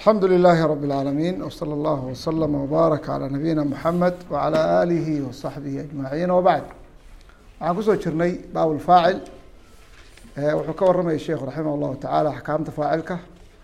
الحمد لله رب العالمين وصلى الله وسلم وبارك على نبينا محمد وعلى آله وصحبه أجمعين وبعد waxaan kusoo jirnay baab الفاacil wuxuu ka waramaya sheekhu raximah الlahu taعalى axkaamta faacilka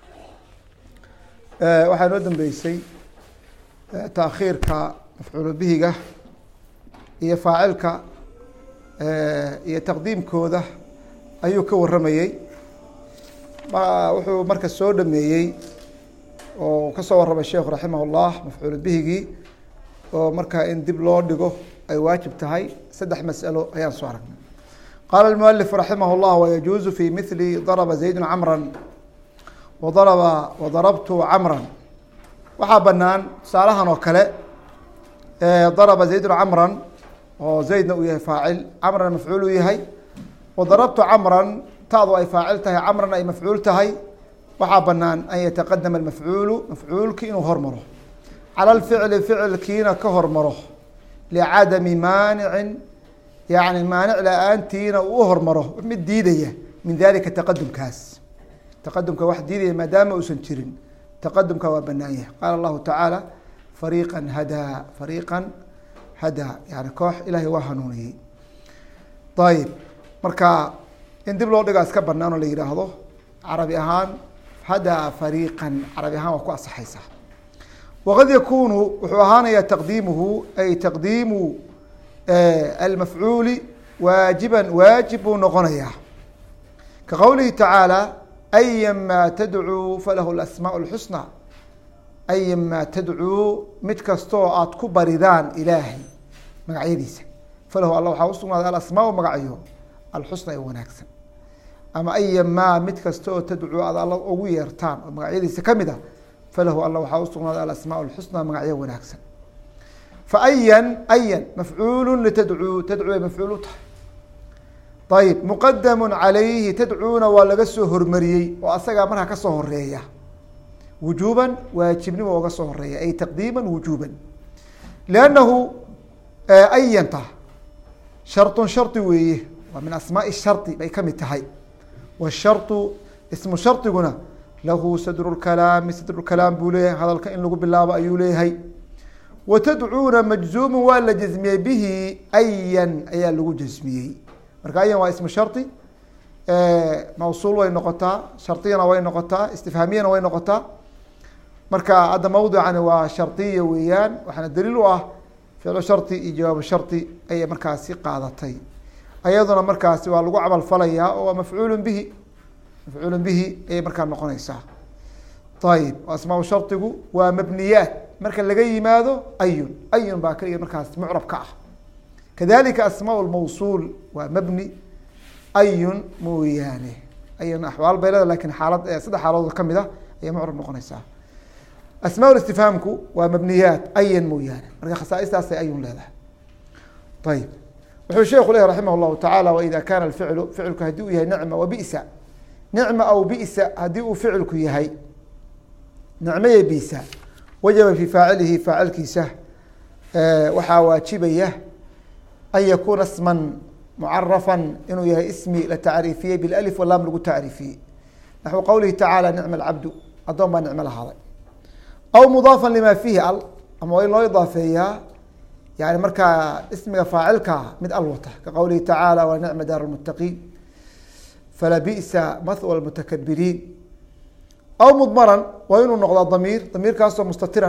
waxaa noo dambeysay taakhiirka mafcuul bihiga iyo faacilka iyo taqdiimkooda ayuu ka waramayey wuxuu marka soo dhameeyey oo kasoo waramay sheekhu raximah الlah mafcuul bihigii oo markaa in dib loo dhigo ay waajib tahay saddex mas'alo ayaan soo aragnay qaala المؤلف raximah الlah ويجuز في mثli darba زayd cmrا وdarabtu cmrا waxaa banaan tusaalahan oo kale darba زayd cmrا oo zaydna uu yahay faacil cmrana mafcuul uu yahay وdarabtu cmrا taadu ay faacil tahay cmrana ay mafcuul tahay waxaa banaan an yataqadama mafcuulu mafcuulki inuu hormaro calى اficli ficilkiina ka hormaro licadami maanicin yani maanic la-aantiina uu uhormaro mid diidaya min dalika taqadumkaas taqadumka wax diidaya maadaama uusan jirin taqadumka waa banaan yahay qaala allahu tacaala fariiqan hadaa yani koox ilahay waa hanuuniyey ayib marka in dib loo dhigaa iska banaan oo la yihaahdo carabi ahaan hadaa fariiqan carabi ahaan waa ku asaxaysaa waqad yakunu wuxuu ahaanaya taqdiimuhu ay taqdiimu almafcuuli waajiban waajib buu noqonayaa ka qowlihi tacaalى ayama tadcuu falahu asmaaء اlxusnى ayama tadcuu mid kastoo aad ku baridaan ilaahay magacyadiisa falahu alla waxaa usugnaaday alasmaa magacyo alxusna ee wanaagsan ama ayama mid kasta oo tadcuu aad alla ugu yeertaan oo magacyadiisa kamid ah falahu alla waxaa usugnaaday alasmaaء اlxusnى magacyo wanaagsan fayan mafcuulu litadcuu tadcuu ay mafcuul u tahay ayib muqadamu calayhi tadcuuna waa laga soo hormariyey oo asagaa markaa kasoo horeeya wujuuban waajibnimo oga soo horeeya ay taqdiima wujuuban liannahu ayanta sharطun shardi weeye waa min asmaai shardi bay kamid tahay washarطu ismu shardiguna lahu sadru kalaami sadru kalaam buu leeyahay hadalka in lagu bilaabo ayuu leeyahay watadcuuna majzuumu waa la jasmiyey bihi ayan ayaa lagu jasmiyey marka ayan waa ismu shardi mawsuul way noqotaa shardiyana way noqotaa istifhaamiyana way noqotaa marka hadda mawdicani waa shardiya weeyaan waxaana daliil u ah ficlu shardi iyo jawaabu shardi ayay markaasi qaadatay ayaduna markaasi waa lagu camal falayaa oo waa mafcuulu bihi ayay markaa noqonaysaa ayib asmaa shardigu waa mabniyaat marka laga yimaado ayun baa kaliya markaas mucrab ka ah kadalika asmaa mawsuul waa mabni ayun mooyaane ayun axwaal bay leeda lakin xaalad saddex xaaladood kamid ah ayay mucrab noqonaysaa asmaa istifhaamku waa mabniyaat ayan mooyaane marka khasaa'istaasay ayun leedahay ayib wuxuu sheekhu leeyahy raximah llahu tacaala waida kana alficlu ficilku haddii uu yahay nicma wabisa nicma aw bisa haddii uu ficilku yahay nicmaya bisa wajaba fi faacilihi faacilkiisa waxaa waajibaya an yakuuna sman mucarafan inuu yahay ismi la tacriifiyey bilalif walaam lagu tacriifiyey naxwu qowlihi tacaala nicma alcabdu addoon baa nicmo lahaaday aw mudaafan lima fiihi al ama waa in loo idaafeeyaa yani markaa ismiga faacilkaa mid al wata ka qowlihi tacaala wa nicma daar lmuttaqiin falabisa mathwa lmutakabiriin aw mudmaran waa inuu noqdaa damiir damiirkaasoo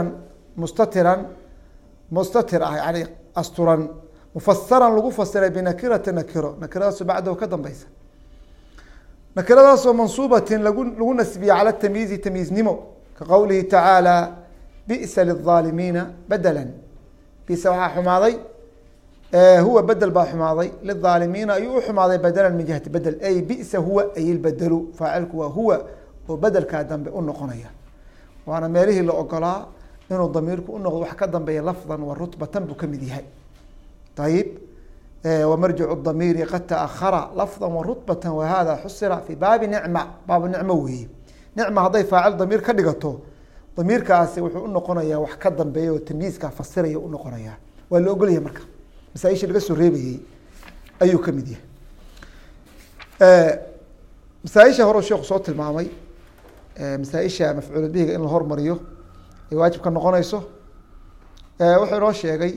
mustatir ah yani asturan mufasaran lagu fasiray binakirati nakiro nakiradaasoo bacdahu ka dambeysa nakiradaasoo mansuubatin lagu nasbiye cala tamyiizi tamyiiznimo ka qowlihi tacaala bisa lilظaalimiina bedela bisa waxaa xumaaday huwa bedel baa xumaaday lilظaalimiina ayuu u xumaaday bedelan min jihati bedel ay bisa huwa ay ilbedelu faacilku waa huwa oo bedelkaa dambe u noqonaya waana meelihii la ogolaa inuu damiirku unoqdo wax ka dambeeya lafdan wa rutbatan buu kamid yahay ayib wamarjicu damiiri qad taahara lafda wa rutbatan wahada xusira fi baabi nicma baabu nicmo weeye nicma hadday faacil damiir ka dhigato damiirkaasi wuxuu unoqonayaa wax ka dambeeya oo tamyiizkaa fasiraya unoqonaya waa la ogolyahay marka masaaisha laga soo reebayey ayuu kamid yahay masaaisha hore sheekhu soo tilmaamay masaaisha mafcuul bihiga in la hormariyo ay waajib ka noqonayso wuxuu inoo sheegay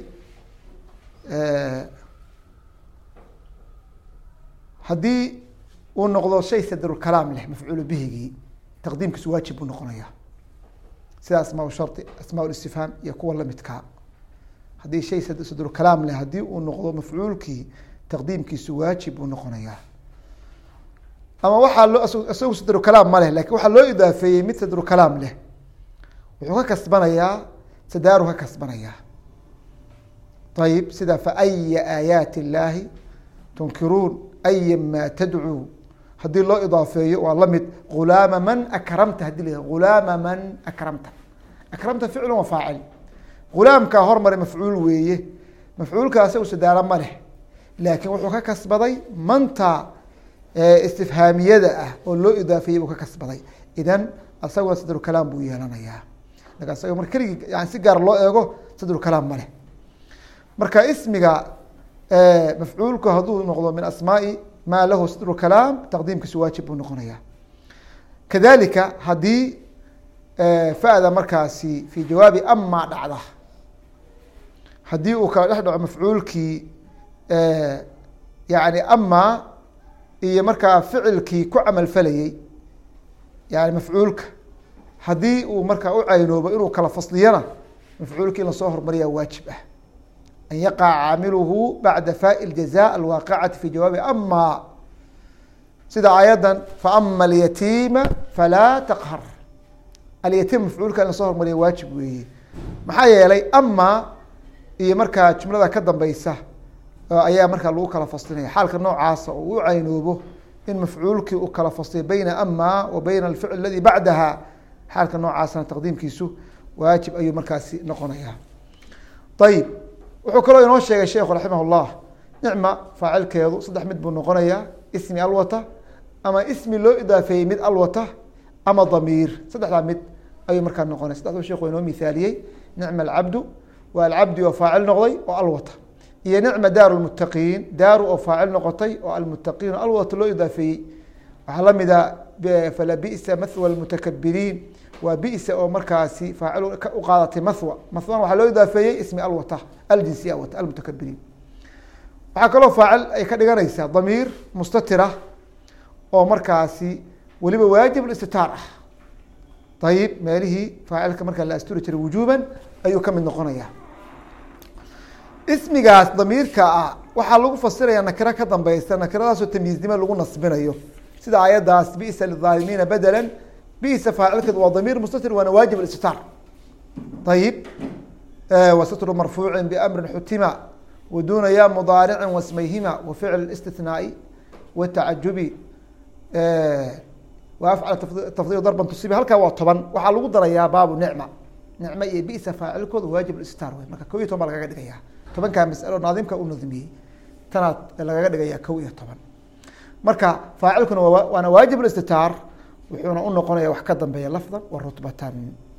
haddii uu noqdo shay sadrulkalaam leh mafcuul bihigii taqdiimkiisu waajib buu noqonaya sida asmaa shardi asmaa istifhaam iyo kuwa lamidkaa haddii shay sadrulkalaam leh haddii uu noqdo mafcuulkii taqdiimkiisu waajib buu noqonayaa ama waxaa loo isagu sadrulkalaam ma leh lakin waxaa loo idaafeeyey mid sadrulkalaam leh wuxuu ka kasbanayaa sadaaru ka kasbanayaa ayib sida faaya aayaati illaahi tunkiruun aya ma tadcuu haddii loo idaafeeyo waa lamid gulaama man akramta hadii la gulaama man akramta akramta ficlu wa faacil gulaamkaa hormare mafcuul weeye mafcuulka isagu sadaara ma leh laakin wuxuu ka kasbaday manta istifhaamiyada ah oo loo idaafeeyey buu ka kasbaday idan isaguna sadrulkalaam buu yeelanayaa lakin isaga marka keligii yani si gaar loo eego sadrulkalaam ma leh marka ismiga mafcuulku hadduu noqdo min asmaai maa lahu sadrulkalaam taqdiimkiisu waajib buu noqonaya kadalika haddii fa'da markaasi fi jawaabi ama dhacda haddii uu kala dhex dhaco mafcuulkii yani ama iyo markaa ficilkii ku camal falayey yani mafcuulka haddii uu markaa u caynoobo inuu kala fasliyana mafcuulkii in lasoo hormariyaa waajib ah an yaqaca caamiluhu bacda faai jaza alwaaqicati fi jawaabi ama sida aayaddan faama alyatiima falaa taqhar alyatiim mafcuulka in lasoo hormariya waajib weeye maxaa yeelay ama iyo markaa jumlada ka dambeysa ayaa markaa lagu kala faslinaya xaalka noocaasa oo u caynoobo in mafcuulkii uu kala fasliyo bayna ama wa bayna alficl aladi bacdaha xaalka noocaasna taqdiimkiisu waajib ayuu markaasi noqonaya ayib wuxuu kaloo inoo sheegay sheikhu raximah llah nicma faacilkeedu saddex mid buu noqonayaa ismi alwata ama ismi loo idaafeeyey mid alwata ama damiir saddexdaa mid ayuu markaa noqonaya saddexduu sheikhu inoo mithaaliyey nicma alcabdu waa alcabdi oo faacil noqday oo alwata iyo nicma daaru lmuttaqiin daaru oo faacil noqotay oo almuttaqiin alwata loo idaafeeyey waxaa lamida falabisa mathwa lmutakabiriin waa bisa oo markaasi faacil u qaadatay mathwa mathwana waxaa loo idaafeeyey ismi alwata aljinsiya wata almutakabiriin waxaa kaloo faacil ay ka dhiganaysaa damiir mustatira oo markaasi weliba waajib istitaar ah ayib meelihii faacilka markaa la asturi jiray wujuuban ayuu kamid noqonaya ismigaas damiirka ah waxaa lagu fasiraya nakiro ka dambeysa nakiradaasoo tamyiiznimo lagu nasbinayo sida aayaddaas bisa lilaalimiina bedelan bisa faacilkeed waa damiir mustatir waana waajib istitaar ayib wasatru marfuucin biamrin xutima waduna ya mudaaricin wasmayhima waficl istithnaai watacajubi waafcal tafdil darban tusibi halkaa waa 10 waxaa lagu darayaa baabu nicma nicma iyo bisa faacilkooda waajib istitaar wey marka 11 baa lagaga dhigaya 10kaa masalo naadimka u nadmiyey tanaad lagaga dhigaya 11 marka faacilkuna waana waajib istitaar wuxuuna u noqonaya wax ka dambeeya lafdan wa rutbatan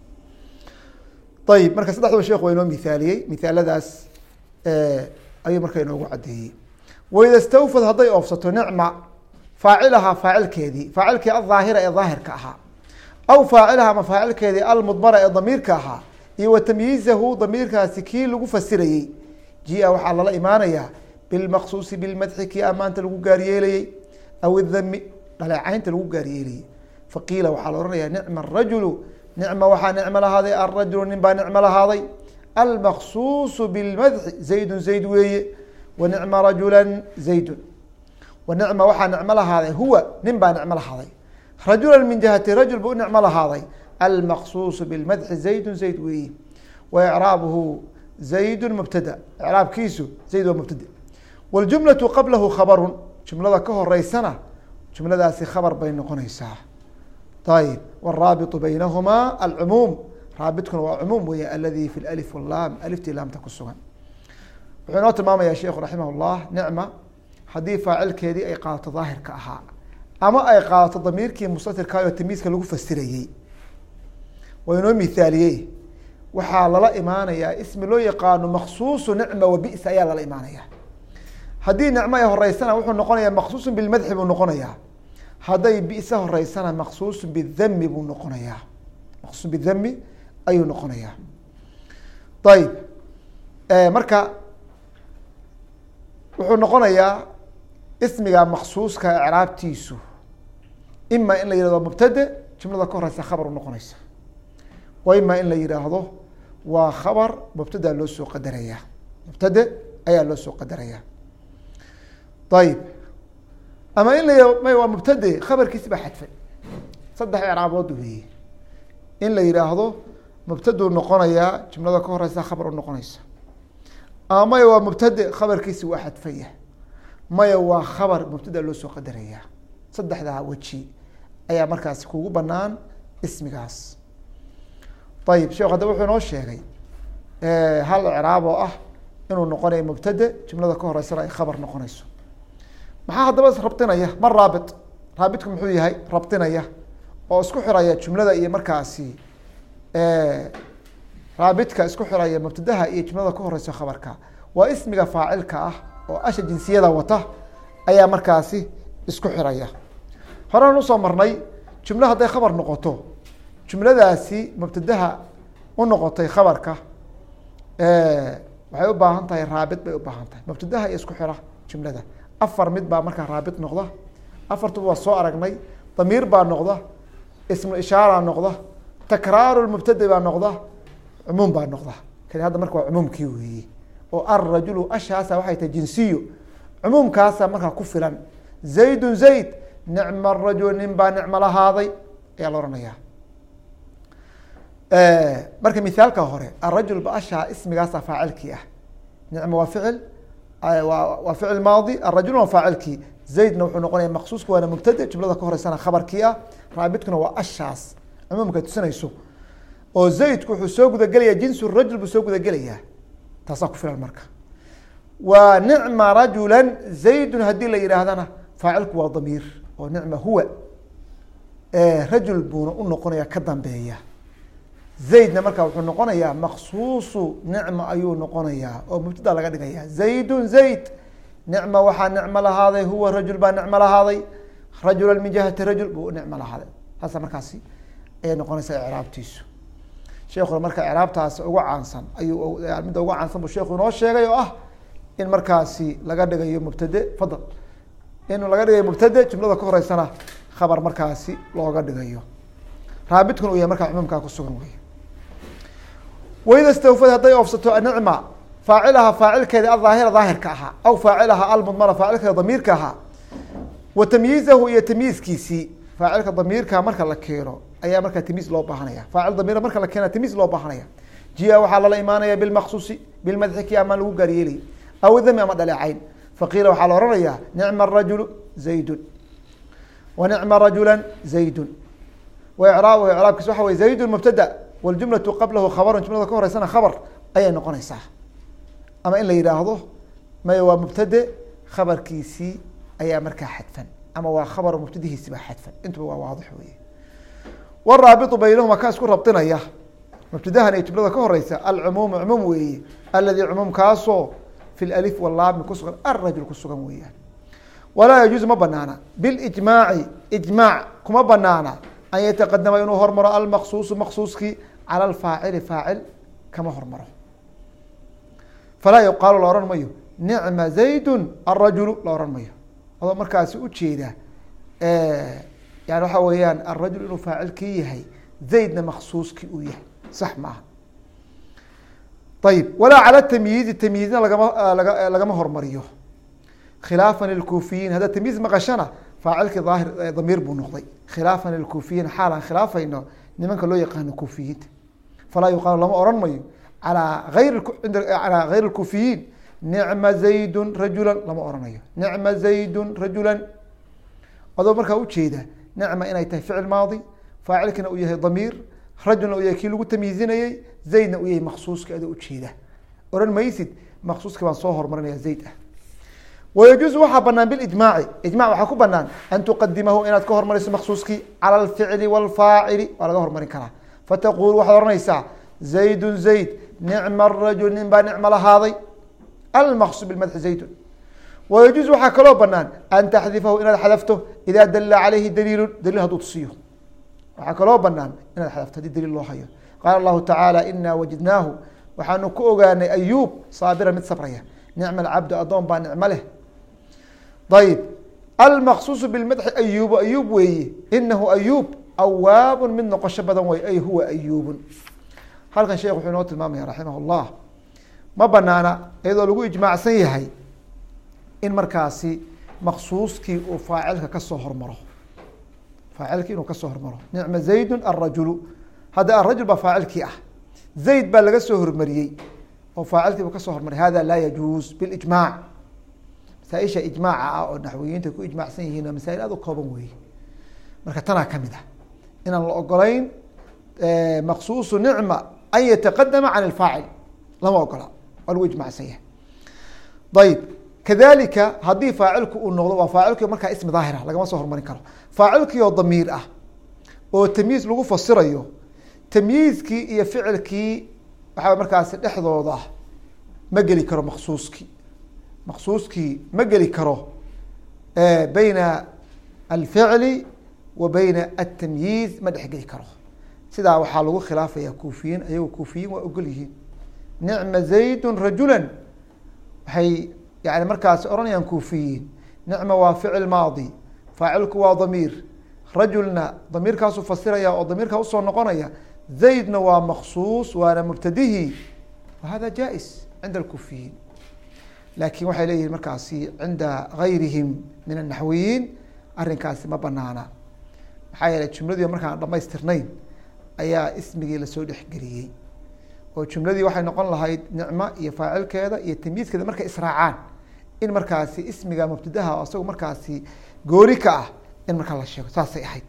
ayib marka saddexdaba sheekhu waa inoo mithaaliyey mithaaladaas ayuu marka inoogu cadeeyey waida stawfad hadday oofsato nicma faacilahaa faacilkeedii faacilkii aldaahira ee daahirka ahaa aw faacilaha ama faacilkeedii almudmara ee damiirka ahaa iyo wa tamyiizahu damiirkaasi kii lagu fasirayey jia waxaa lala imaanayaa bilmaqsuusi bilmadxi kii ammaanta lagu gaaryeelayey aw idami dhaleecaynta lagu gaaryeelayey faqiila waxaa la ohanaya nicma arajulu nicma waxaa nicmo lahaaday alrajulu nin baa nicmo lahaaday almaqsuusu bilmadxi zaydun zayd weeye wa nicma rajula zaydun wa nicma waxaa nicmo lahaaday huwa nin baa nicmo lahaaday rajula min jihati rajul buu u nicmo lahaaday almaqsuusu bilmadxi zaydun zayd weeye wa icraabuhu zaydun mubtada icraabkiisu zayd waa mubtada waljumlatu qablahu khabarun jumlada ka horeysana jumladaasi khabar bay noqonaysaa ayib wraabitu baynahumaa alcumuum raabidkuna waa cumuum weya aladi fi alif walaam aliftii laamta ku sugan wuxuu inoo tilmaamaya sheikhu raximah llah nicma haddii faacilkeedii ay qaadato daahirka ahaa ama ay qaadato damiirkii mustatirkaayo tamiiska lagu fasirayey waa inoo mithaaliyey waxaa lala imaanayaa ismi loo yaqaano maksuusu nicma wa bisa ayaa lala imaanaya haddii nicmo ay horeysana wuxuu noqonayaa maqsuusu bilmadxi buu noqonayaa hadday bisa horeysana maqsuusun bidami buu noqonayaa, maqsuusun bidami ayuu noqonayaa. ayib marka wuxuu noqonayaa ismiga maqsuuska icraabtiisu ima in la yihahdo mubtade jumlada ka horeysa khabar unoqonaysa, wa ima in la yihaahdo waa khabar mubtada loo soo qadaraya, mubtade ayaa loo soo qadaraya. ayib ama in la may waa mubtade khabarkiisi baa xadfay, saddex icraabood weeye. in la yihaahdo mubtaduu noqonayaa jumlada ka horeysa khabar unoqonaysa, ama maya waa mubtade khabarkiisi waa xadfaya, maya waa khabar mubtada loo soo qadaraya. saddexdaa weji ayaa markaasi kugu banaan ismigaas. ayib sheekh hadda wuxuu inoo sheegay hal icraab oo ah inuu noqonayo mubtade jumlada ka horeysana ay khabar noqonayso. maxaa haddaba rabtinaya mar raabit, raabitku muxuu yahay? rabtinaya oo isku xiraya jumlada iyo markaasi raabitka isku xiraya mubtadaha iyo jumlada ka horeysa khabarka. waa ismiga faacilka ah oo asha jinsiyada wata ayaa markaasi isku xiraya. horaan usoo marnay jumlo hadday khabar noqoto, jumladaasi mubtadaha u noqotay khabarka waxay u baahan tahay raabit bay u baahan tahay, mubtadaha iyo isku xira jumlada. afar mid baa markaa raabit noqda, afartuba waa soo aragnay. damiir baa noqda, ismu ishaara noqda, takraaru mubtada baa noqda, cumuum baa noqda. kani hadda marka waa cumuumkii weeye oo arajulu ashaasa waxay tahay jinsiyo, cumuumkaasa markaa ku filan. zaydun zayd, nicma rajul nin baa nicmo lahaaday ayaa la ohanayaa. marka mithaalka hore arajul ba ashaa ismigaasa faacilkii ah, nicma waa ficil, waa ficil maadi, arajulna waa faacilkii, zaydna wuxuu noqonaya maqsuuska waana mubtade jumlada ka horeysana khabarkii ah, raabitkuna waa ashaas cumuumka tusinayso. oo zaydku wuxuu soo gudagelaya jinsu rajul buu soo gudagelayaa, taasaa ku filan marka. waa nicma rajulan zaydun haddii la yidhaahdana faacilku waa damiir oo nicma huwa, rajul buuna u noqonaya ka dambeeya. zaydna marka wuxuu noqonayaa maqsuusu nicma ayuu noqonayaa oo mubtada laga dhigaya. zaydun zayd, nicma waxaa nicmo lahaaday, huwa rajul baa nicmo lahaaday, rajulan min jihati rajul buu nicmo lahaaday. taasa markaasi ayay noqonaysaa icraabtiisu. sheekuna marka icraabtaas uga caansan ayuu midda uga caansan buu sheekhu inoo sheegay oo ah in markaasi laga dhigayo mubtade, fadal, in laga dhigayo mubtade jumlada ka horeysana khabar markaasi looga dhigayo. raabitkuna uu yahay markaa cumuumkaa kusugan wey. waida stawfad hadday oofsato anicma faacilaha faacilkeeda adaahira daahirka ahaa, aw faacilaha almudmara faacilkeeda damiirka ahaa, wa tamyiizahu iyo tamyiizkiisii. faacilka damiirka marka la keeno ayaa markaa tamyiiz loo baahanaya. faacil damiir marka la keena tamyiiz loo baahanaya. jia waxaa lala imaanaya bilmaqsuusi, bilmadxiki ama lagu gaaryeelay, aw dami ama dhaleecayn. faqiila waxaa la ohanayaa nicma rajulu zaydun, wa nicma rajula zaydun. wicraabuhu icraabkiis waxa wey zaydun mubtada, waljumlatu qablahu khabarun, jumlada ka horeysana khabar ayay noqonaysaa. ama in la yihaahdo maya waa mubtade khabarkiisii ayaa markaa xadfan, ama waa khabar mubtadihiisi baa xadfan. intuba waa waadix wey. waraabitu baynahuma ka isku rabtinaya mubtadahan iyo jumlada ka horeysa alcumuumu cumuum weeye, aladi cumuumkaasoo fi alif walaami kusugan, arajul kusugan weeyaan. walaa yajuuzu ma banaana bilijmaaci ijmaac kuma banaana an yataqadama inuu hormaro almaqsuusu maqsuuskii cala alfaacili faacil kama hormaro. falaa yuqaalu la ohan mayo nicma zaydun arajulu la ohan mayo, adoo markaasi ujeeda yani waxa weeyaan arajul inuu faacilkii yahay, zaydna maqsuuskii uu yahay, sax maaha. ayib walaa cala tamyiizi, tamyiizna lagama hormariyo. khilaafan lilkuufiyiin, haddaad tamyiiz maqashana faacilkii daahir damiir buu noqday. khilaafan lilkuufiyiin xaalaan khilaafayno nimanka loo yaqaano kuufiyiinta. falaa yuqaalu lama ohan mayo alaa gayri kuufiyiin nicma zaydun rajulan lama ohanayo. nicma zaydun rajulan, adoo markaa ujeeda nicma inay tahay ficil maadi, faacilkina uu yahay damiir, rajulna uu yahay kii lagu tamyiizinayey, zaydna uu yahay maqsuuski adoo ujeeda. ohan maysid maqsuuski baan soo hormarinaya zayd ah. wayajuuzu waxaa banaan bilijmaaci, ijmac waxaa ku banaan an tuqadimahu inaad ka hormariso maqsuuskii cala alficli waalfaacili, waa laga hormarin karaa. fataqul waxaad ohanaysaa zaydun zayd, nicma rajul nin baa nicmo lahaaday, almaqsuud bilmadxi zaydun. ويجuز waxaa kaloo banaan an تxdiفahu inaad xadفto إida dala عalayhi daliil daliil haduu tusiyo waxaa kaloo banaan inaad xadفto hadii daliil loo hayo qaala الlahu taعaalى ina wajadnaahu waxaanu ku ogaanay ayub saabira mid sabraya nicma اcabdu adoon baa nicmo leh ayb almaqsuuص bاlmadxi ayubu ayub weeye inahu ayub awaab mid noqosho badan wey ay huwa ayub halkan sheekh wuxuu inoo tilmaamaya raximah الlah ma banaana iyadoo lagu ijmaacsan yahay in markaasi maqsuuskii uu faacilka kasoo hormaro faacilkii inuu kasoo hormaro nicma zaydu arajulu hadda arajul baa faacilkii ah zayd baa laga soo hormariyey oo faacilkiiba kasoo hormaray hada laa yajuuz bilijmaac masaaisha ijmaaca ah oo naxwiyiinta ku ijmaacsan yihiin waa masail aad u kooban weeye marka tanaa kamid ah inaan la ogolayn maqsuusu nicma an yataqadama can ilfaacil lama ogola waa lagu ijmacsan yahay ayb kadalika haddii faacilku uu noqdo waa faacilkii markaa ismi daahir ah lagama soo hormarin karo faacilkii oo damiir ah oo tamyiiz lagu fasirayo tamyiizkii iyo ficilkii waxaa markaasi dhexdooda ma geli karo maqsuuskii ma geli karo bayna alficli wa bayna atamyiiz ma dhex geli karo sidaa waxaa lagu khilaafaya kuufiyiin ayago kuufiyiin waa ogol yihiin nicma zaydu rajula waxay yani markaasi oranayaan kuufiyiin nicma waa ficil maadi faacilku waa damiir rajulna damiirkaasu fasiraya oo damiirkaa usoo noqonaya zaydna waa maqsuus waana mubtadihi wa hada jaa-is cinda alkuufiyiin laakin waxay leeyihin markaasi cinda gayrihim min anaxwiyiin arrinkaasi ma banaana maxaa yeeley jumladii markaan dhamaystirnayn ayaa ismigii lasoo dhexgeliyey oo jumladii waxay noqon lahayd nicmo iyo faacilkeeda iyo tamyiizkeeda markay israacaan in markaasi ismiga mubtadaha isago markaasi goori ka ah in markaa la sheego saasay ahayd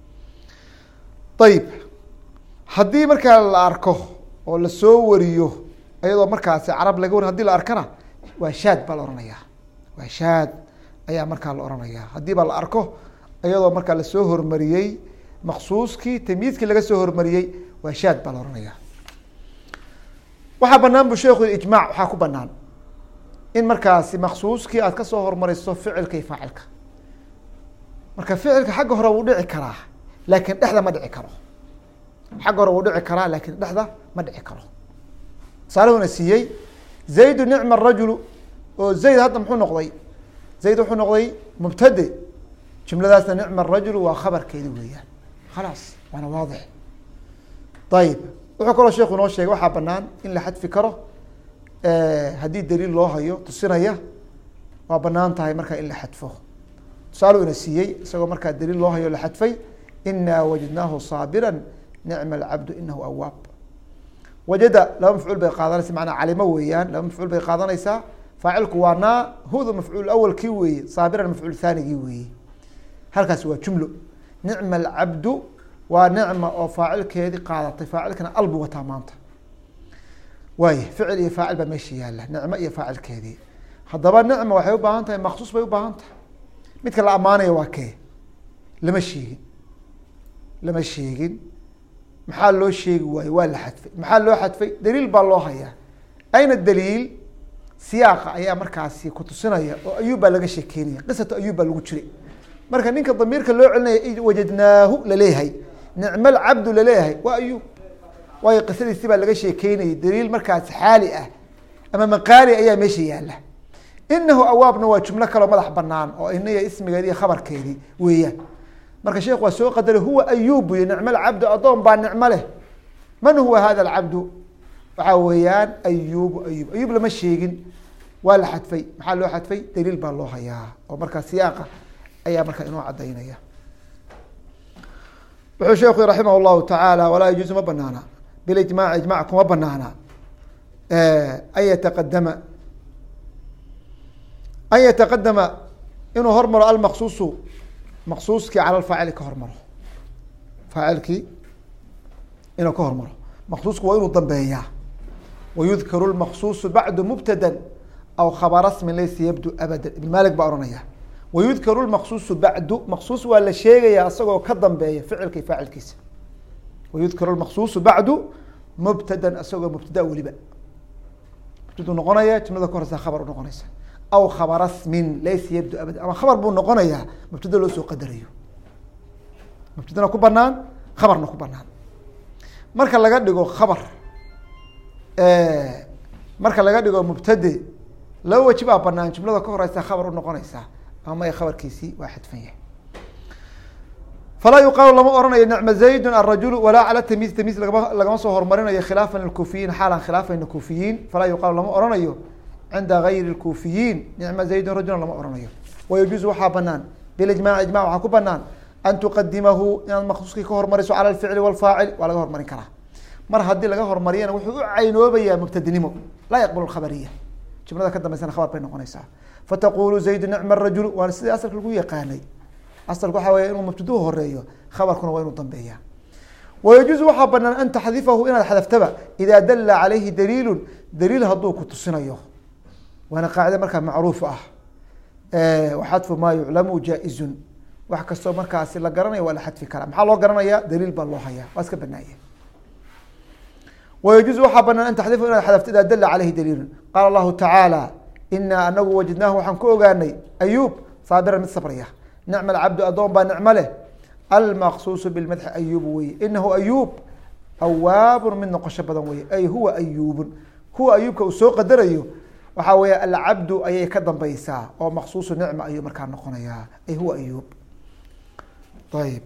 ayib haddii markaa la arko oo lasoo wariyo iyadoo markaasi carab laga wari hadii la arkana waa shaad baa la ohanaya waa shaad ayaa markaa la ohanaya haddii ba la arko iyadoo markaa lasoo hormariyey maqsuuskii tamyiizkii laga soo hormariyey waa shaad baa la ohanaya waxaa banaan bu sheekhu ijmac waxaa ku banaan in markaasi maqsuuskii aad kasoo hormariso ficilka iyo faacilka marka ficilka xagga hore wuu dhici karaa laakin dhexda ma dhici karo xagga hore wuu dhici karaa laakin dhexda ma dhici karo misaalahuna siiyey zaydu nicma rajulu oo zayd hadda muxuu noqday zayd wuxuu noqday mubtade jumladaasna nicma rajulu waa khabarkeedi weeyaan khalaas waana waadix ayib wuxuu kaloo sheekhu inoo sheegay waxaa banaan in la xadfi karo haddii daliil loo hayo tusinaya waa banaan tahay markaa in la xadfo tusaale ina siiyey isagoo markaa daliil loo hayo la xadfay inaa wajadnaahu saabira nicma alcabdu inahu awaab wajada laba mafcuul bay qaadanaysa manaa calimo weeyaan laba mafcuul bay qaadanaysaa faacilku waa naa huda mafcuul awalkii weeye saabiran mafcuul thaanigii weeye halkaasi waa jumlo nicma alcabdu waa nicma oo faacilkeedii qaadatay faacilkana albu wataa maanta waay ficil iyo faacil baa meesha yaala nicmo iyo faacilkeedii haddaba nicma waxay ubaahan tahay maqsuus bay ubaahan tahay midka la ammaanayo waa kee lama sheegin maxaa loo sheegi waaye waa la xadfay maxaa loo xadfay daliil baa loo hayaa ayna daliil siyaaqa ayaa markaasi kutusinaya oo ayub baa laga sheekeynaya qisatu ayub baa lagu jiray marka ninka damiirka loo celinaya wajadnaahu laleeyahay nicma alcabdu laleeyahay waa ayub waayo qisadiisi baa laga sheekeynayay daliil markaas xaali ah ama maqaali ayaa meesha yaala inahu awaabna waa jumlo kaloo madax banaan oo inaya ismigeedi iyo khabarkeedii weeyaan marka sheekh waa soo qadaray huwa ayub iyo nicma alcabdu adoon baa nicmo leh man huwa hada alcabdu waxaa weeyaan ayub lama sheegin waa la xadfay maxaa loo xadfay daliil baa loo hayaa oo markaa siyaaqa ayaa markaa inoo cadaynaya wuxuu sheekhu raximah llahu tacaala walaa yajuuzu ma banaana bilijmac ijmac kuma banaana an yataqadama inuu hormaro almaqsuusu maqsuuskii cala alfaacili ka hormaro faacilkii inuu ka hormaro maqsuusku waa inuu dambeeyaa wayudkaru lmaqsuusu bacdu mubtada aw khabara smin laysa yabdu abada ibn malik baa ohanaya wayudkaru lmaqsuusu bacdu maqsuus waa la sheegayaa isagoo ka dambeeya ficilka iyo faacilkiisa wayudkaru lmaqsuusu bacdu mubtadan isagoo mubtada weliba mubtadu noqonaya jumlada ka horeysa khabar unoqonaysa aw khabara smin laysa yabdu abad ama khabar buu noqonayaa mubtada loo soo qadarayo mubtadana ku banaan khabarna ku banaan marka laga dhigo khabar marka laga dhigo mubtade laba waji baa banaan jumlada ka horeysa khabar u noqonaysaa ama ay khabarkiisii waa xadfan yahay falaa yuqaalu lama oranayo nicma zaydun arajulu walaa cala tamiis tamiis lagama soo hormarinayo khilaafan lkufiyiin xaalan khilaafayna kufiyiin falaa yuqaalu lama oranayo cinda gayri lkufiyiin nicma zaydun rajulan lama oranayo wayajuuzu waxaa banaan bilijmac ijmac waxaa ku banaan an tuqadimahu inaad maqsuuskii ka hormariso cala alficli walfaacil waa laga hormarin karaa mar haddii laga hormariyana wuxuu u caynoobayaa mubtadinimo laa yaqbal khabariya jumlada ka dambeysana khabar bay noqonaysaa fataqulu zaydu nicma rajulu waana sidii asalka lagu yaqaanay asalku waxaa weya inuu mubtaduu horeeyo khabarkuna waa inuu dambeeya wayajuuzu waxaa banaan an taxdifahu inaad xadaftaba idaa dala calayhi daliilun daliil hadduu ku tusinayo waana qaacida markaa macruuf ah waxadfu maa yuclamu jaa-izun wax kastoo markaasi la garanayo waa la xadfi karaa maxaa loo garanaya daliil baa loo hayaa waa iska banaaya wayajuuzu waxaa banaan an taxdifahu inaad xadafto idaa dala calayhi daliilun qaala allahu tacaala inaa anagu wajadnaahu waxaan ku ogaanay ayuub saabiran mid sabraya nicma alcabdu adoon baa nicmo leh almaqsuusu bilmadxi ayuub weye inahu ayuub awaabun mid noqosho badan weye ay huwa ayuubun huwa ayuubka uu soo qadarayo waxaa weeye alcabdu ayay ka dambeysaa oo maqsuusu nicma ayuu markaa noqonayaa ay huwa ayuub ayib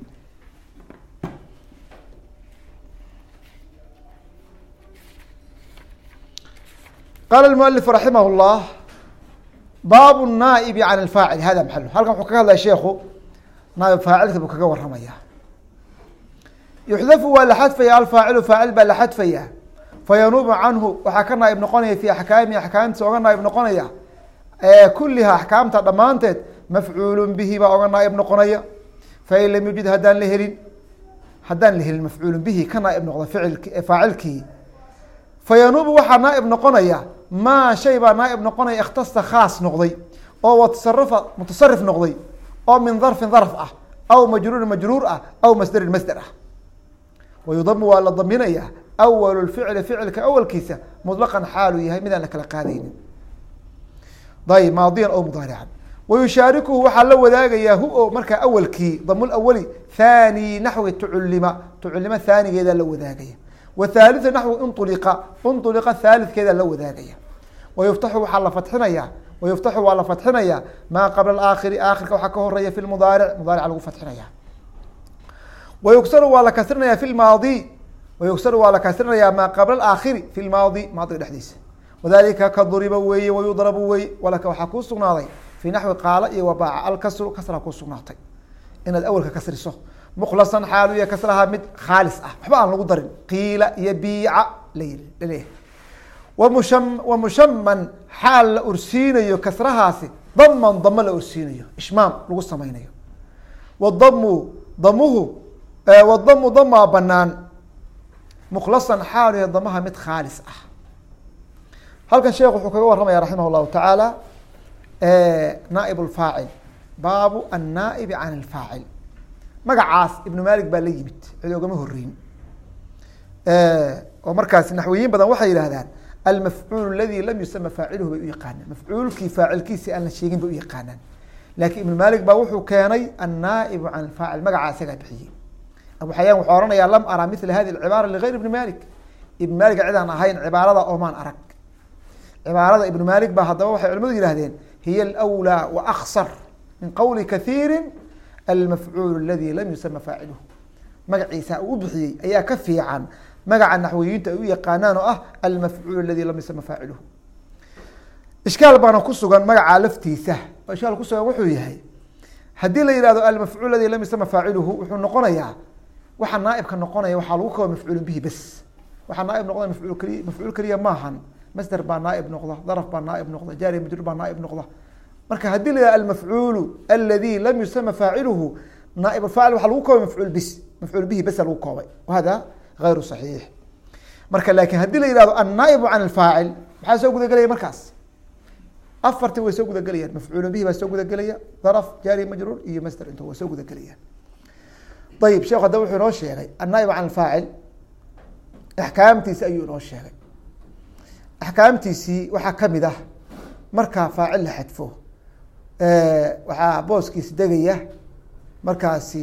qaala almualif raximah llah baab الnaaئb can اlfaacil hada maxalu halkan wuxuu kaga hadlaya sheekhu naaib faacilka buu kaga waramaya yuxdafu waa la xadfaya alfaacilu faacil baa la xadfaya fayanuubu canhu waxaa ka naaib noqonaya fi axkaamihi axkaamtiisa oga naaib noqonaya kuliha axkaamta dhammaanteed mafcuulu bihi baa oga naaib noqonaya fain lam yujid haddaan la helin mafcuulu bihi ka naaib noqda faacilkii fayanuubu waxaa naaib noqonaya maa shay baa naaib noqonaya ikhtasa khaas noqday oo watasarafa mutasarif noqday oo min darfin darf ah aw majruurin majruur ah aw masderin masder ah wayudamu waa la daminaya awalu lficli ficilka awalkiisa mutlaqan xaaluu yahay midaan la kala qaadaynin ayb maadiyan o mudaarican wayushaarikuhu waxaa la wadaagayaa hu o markaa awalkii damu lawali thani naxwi tuculima haanigeedaa la wadaagaya wthalitث naxwi uliqa thalidkeeda la wadaagaya wayuftaxu waxaa la fadxinaya wayuftaxu waa la fadxinaya maa qabla aakhiri aakhirka waxaa ka horeeya fi mudaaric mudaaric lagu fadxinaya wayugsaru waa la kasrinaya fi maadi wayugsaru waa la kasrinaya maa qabla aakhiri fi lmaadi maadiga dhexdiisa wadalika ka duriba weeye wayudrabu weye walaka waxaa kuu sugnaaday fi naxwi qaala iyo wabaaca alkasru kasra kuu sugnaatay inaad awalka kasriso mklasan xaalu ya kasrahaa mid khaalis ah waxba aan lagu darin qiila iyo biica laleeyahay wamushaman xaal la ursiinayo kasrahaasi daman damo la ursiinayo ishmaam lagu samaynayo wadamu damaa banaan mklasan xaalu ya damaha mid khaalis ah halkan sheekh wuxuu kaga waramaya raximah llahu tacaala naaib lfaacil baabu annaa'ibi can alfaacil magacaas ibnu malik baa la yimid cid ogama horeyn oo markaas naxwiyiin badan waxay yihahdaan almafcuul aladi lam yusama faaciluhu bay u yaqaanaan mafcuulkii faacilkiisi aan la sheegin bay u yaqaanaan lakin ibnu malik baa wuxuu keenay annaa'ibu can alfaacil magacaa isagaa bixiyey abu xayaan wuxuu ohanaya lam ara mila hadi cibaara ligayr ibni malik ibn malik cidaan ahayn cibaarada oomaan arag cibaarada ibnu malik ba haddaba waxay culimadu yihahdeen hiya alwlaa wa aksar min qowli kathiiri almafcuul aladi lam yusama faaciluhu magaciisa uu u bixiyey ayaa ka fiican magaca naxwiyiinta ay u yaqaanaan oo ah almafcuul aladi lam yusama faaciluhu ishkaal baana ku sugan magacaa laftiisa oo ishkaal kusugan wuxuu yahay haddii la yihahdo almafcuul aladi lam yusama faaciluhu wuxuu noqonayaa waxa naaibka noqonaya waxaa lagu kaba mafcuulun bihi bes waxaa naaib noqda mafcuul keliya maahan masder baa naaib noqda daraf baa naaib noqda jaari majruur baa naaib noqda marka haddii la yihahdo almafcuulu aladi lam yusama faaciluhu naaib faacil waxaa lagu koobay mafcuul bihi besa lagu koobay wahada غayru صaxiix marka lakin haddii la yihahdo annaa'ibu can alfaacil maxaa soo gudagelaya markaas afarti way soo gudagelayaan mafcuulun bihi baa soo gudagelaya daraf jaari majruur iyo masder inta waa soo gudagelayaan ayib sheekhu haddaba wuxuu inoo sheegay annaa'ibu can alfaacil axkaamtiisi ayuu inoo sheegay axkaamtiisii waxaa kamid ah markaa faacil la xadfo waxaa booskiisi degaya markaasi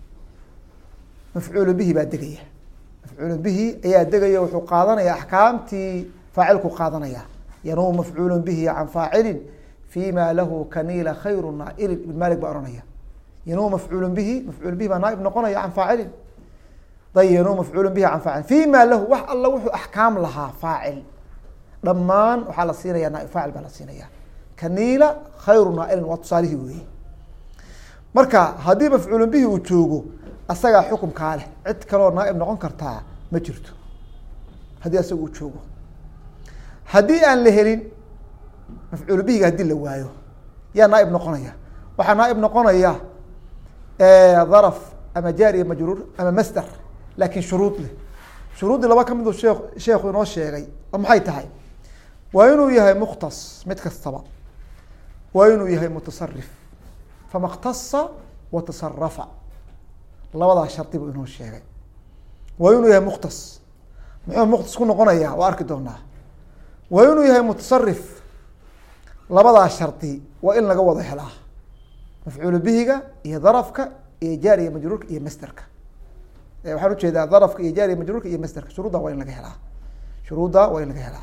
mafcuul bihi baa degaya, mafcuul bihi ayaa degaya, wuxuu qaadanaya axkaamtii faacilku qaadanaya. yanuubu mafcuul bihi can faacilin fima lahu kaniila khayru naailin. ibn malik baa ohanaya yanuubu mafcuul bihi, mafcuul bihi baa naaib noqonaya can faacilin. ayb yanuubu mafcuul bihi can faacilin fima lahu wax alla wuxuu axkaam lahaa faacil dhamaan waxaa la siinaya naaib faacil baa la siinaya. kaniila khayru naailin waa tusaalihii weeye. marka haddii mafcuul bihi uu joogo asagaa xukumkaa leh, cid kaloo naaib noqon kartaa ma jirto haddii asaga uu joogo. haddii aan la helin mafcuul bihiga haddii la waayo yaa naaib noqonaya, waxaa naaib noqonaya daraf ama jaariya majruur ama masder, laakin shuruud leh. shuruuddii laba ka midu sheekhu inoo sheegay oo maxay tahay? waa inuu yahay mukhtas mid kastaba, waa inuu yahay mutasarif, fama اktasa watasarafa, labadaa shardi buu inoo sheegay. waa inuu yahay mukhtas, muxuu mukhtas ku noqonaya? waa arki doonaa. waa inuu yahay mutasarif, labadaa shardi waa in laga wada helaa, mafcuul bihiga iyo darafka iyo jaariya majruurka iyo masderka. waxaan ujeedaa darafka iyo jaariya majruurka iyo masderka, shuruudda waa in laga helaa, shuruudda waa in laga helaa.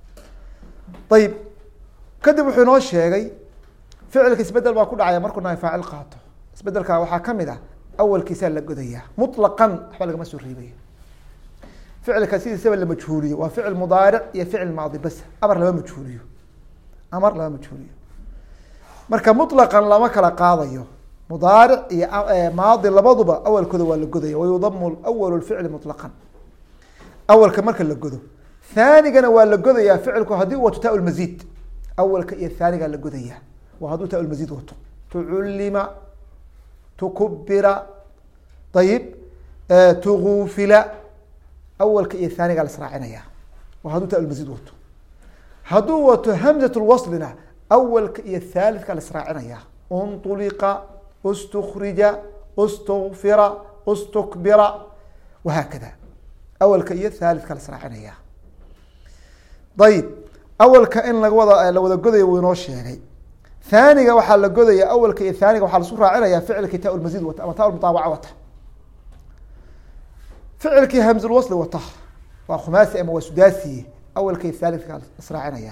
ayib kadib wuxuu inoo sheegay ficilka isbedel baa ku dhacaya markuu naaib faacil qaato. isbedelka waxaa kamid ah awalkiisaa la godaya muطlaqan, waxba lagama soo reebaya. ficilka sidiisaba la majhuuliyo waa ficil mudaaric iyo ficil maadi bas, amar lama majhuuliyo, amar lama majhuuliyo. marka muطlaqan lama kala qaadayo, mudaaric iyo maadi labaduba awalkooda waa la godaya. wayudamu awalu ficli muطlaqan, awalka marka la godo. thaanigana waa la godaya ficilku haddii wato taa lmazid, awalka iyo thaanigaa la godaya waa hadduu taa lmazid wato. tuculima, tukubira, ayib tugufila, awalka iyo thaanigaa la israacinaya waa hadduu taa lmazid wato. hadduu wato hamzat lwaslina awalka iyo thaalidka la israacinaya. unطuliqa, ustukrija, ustukfira, ustukbira, wahaakada awalka iyo thaalidka la israacinaya. ayib awalka in la wada godayo wuu inoo sheegay. thaaniga waxaa la godaya awalka iyo thaaniga waxaa lasu raacinaya ficilkii taa lmazid wata ama taa mutaabaca wata. ficilkii hamzulwasli wata waa khumaasi ama waa sudaasiye, awalka iyo thaalidka israacinaya.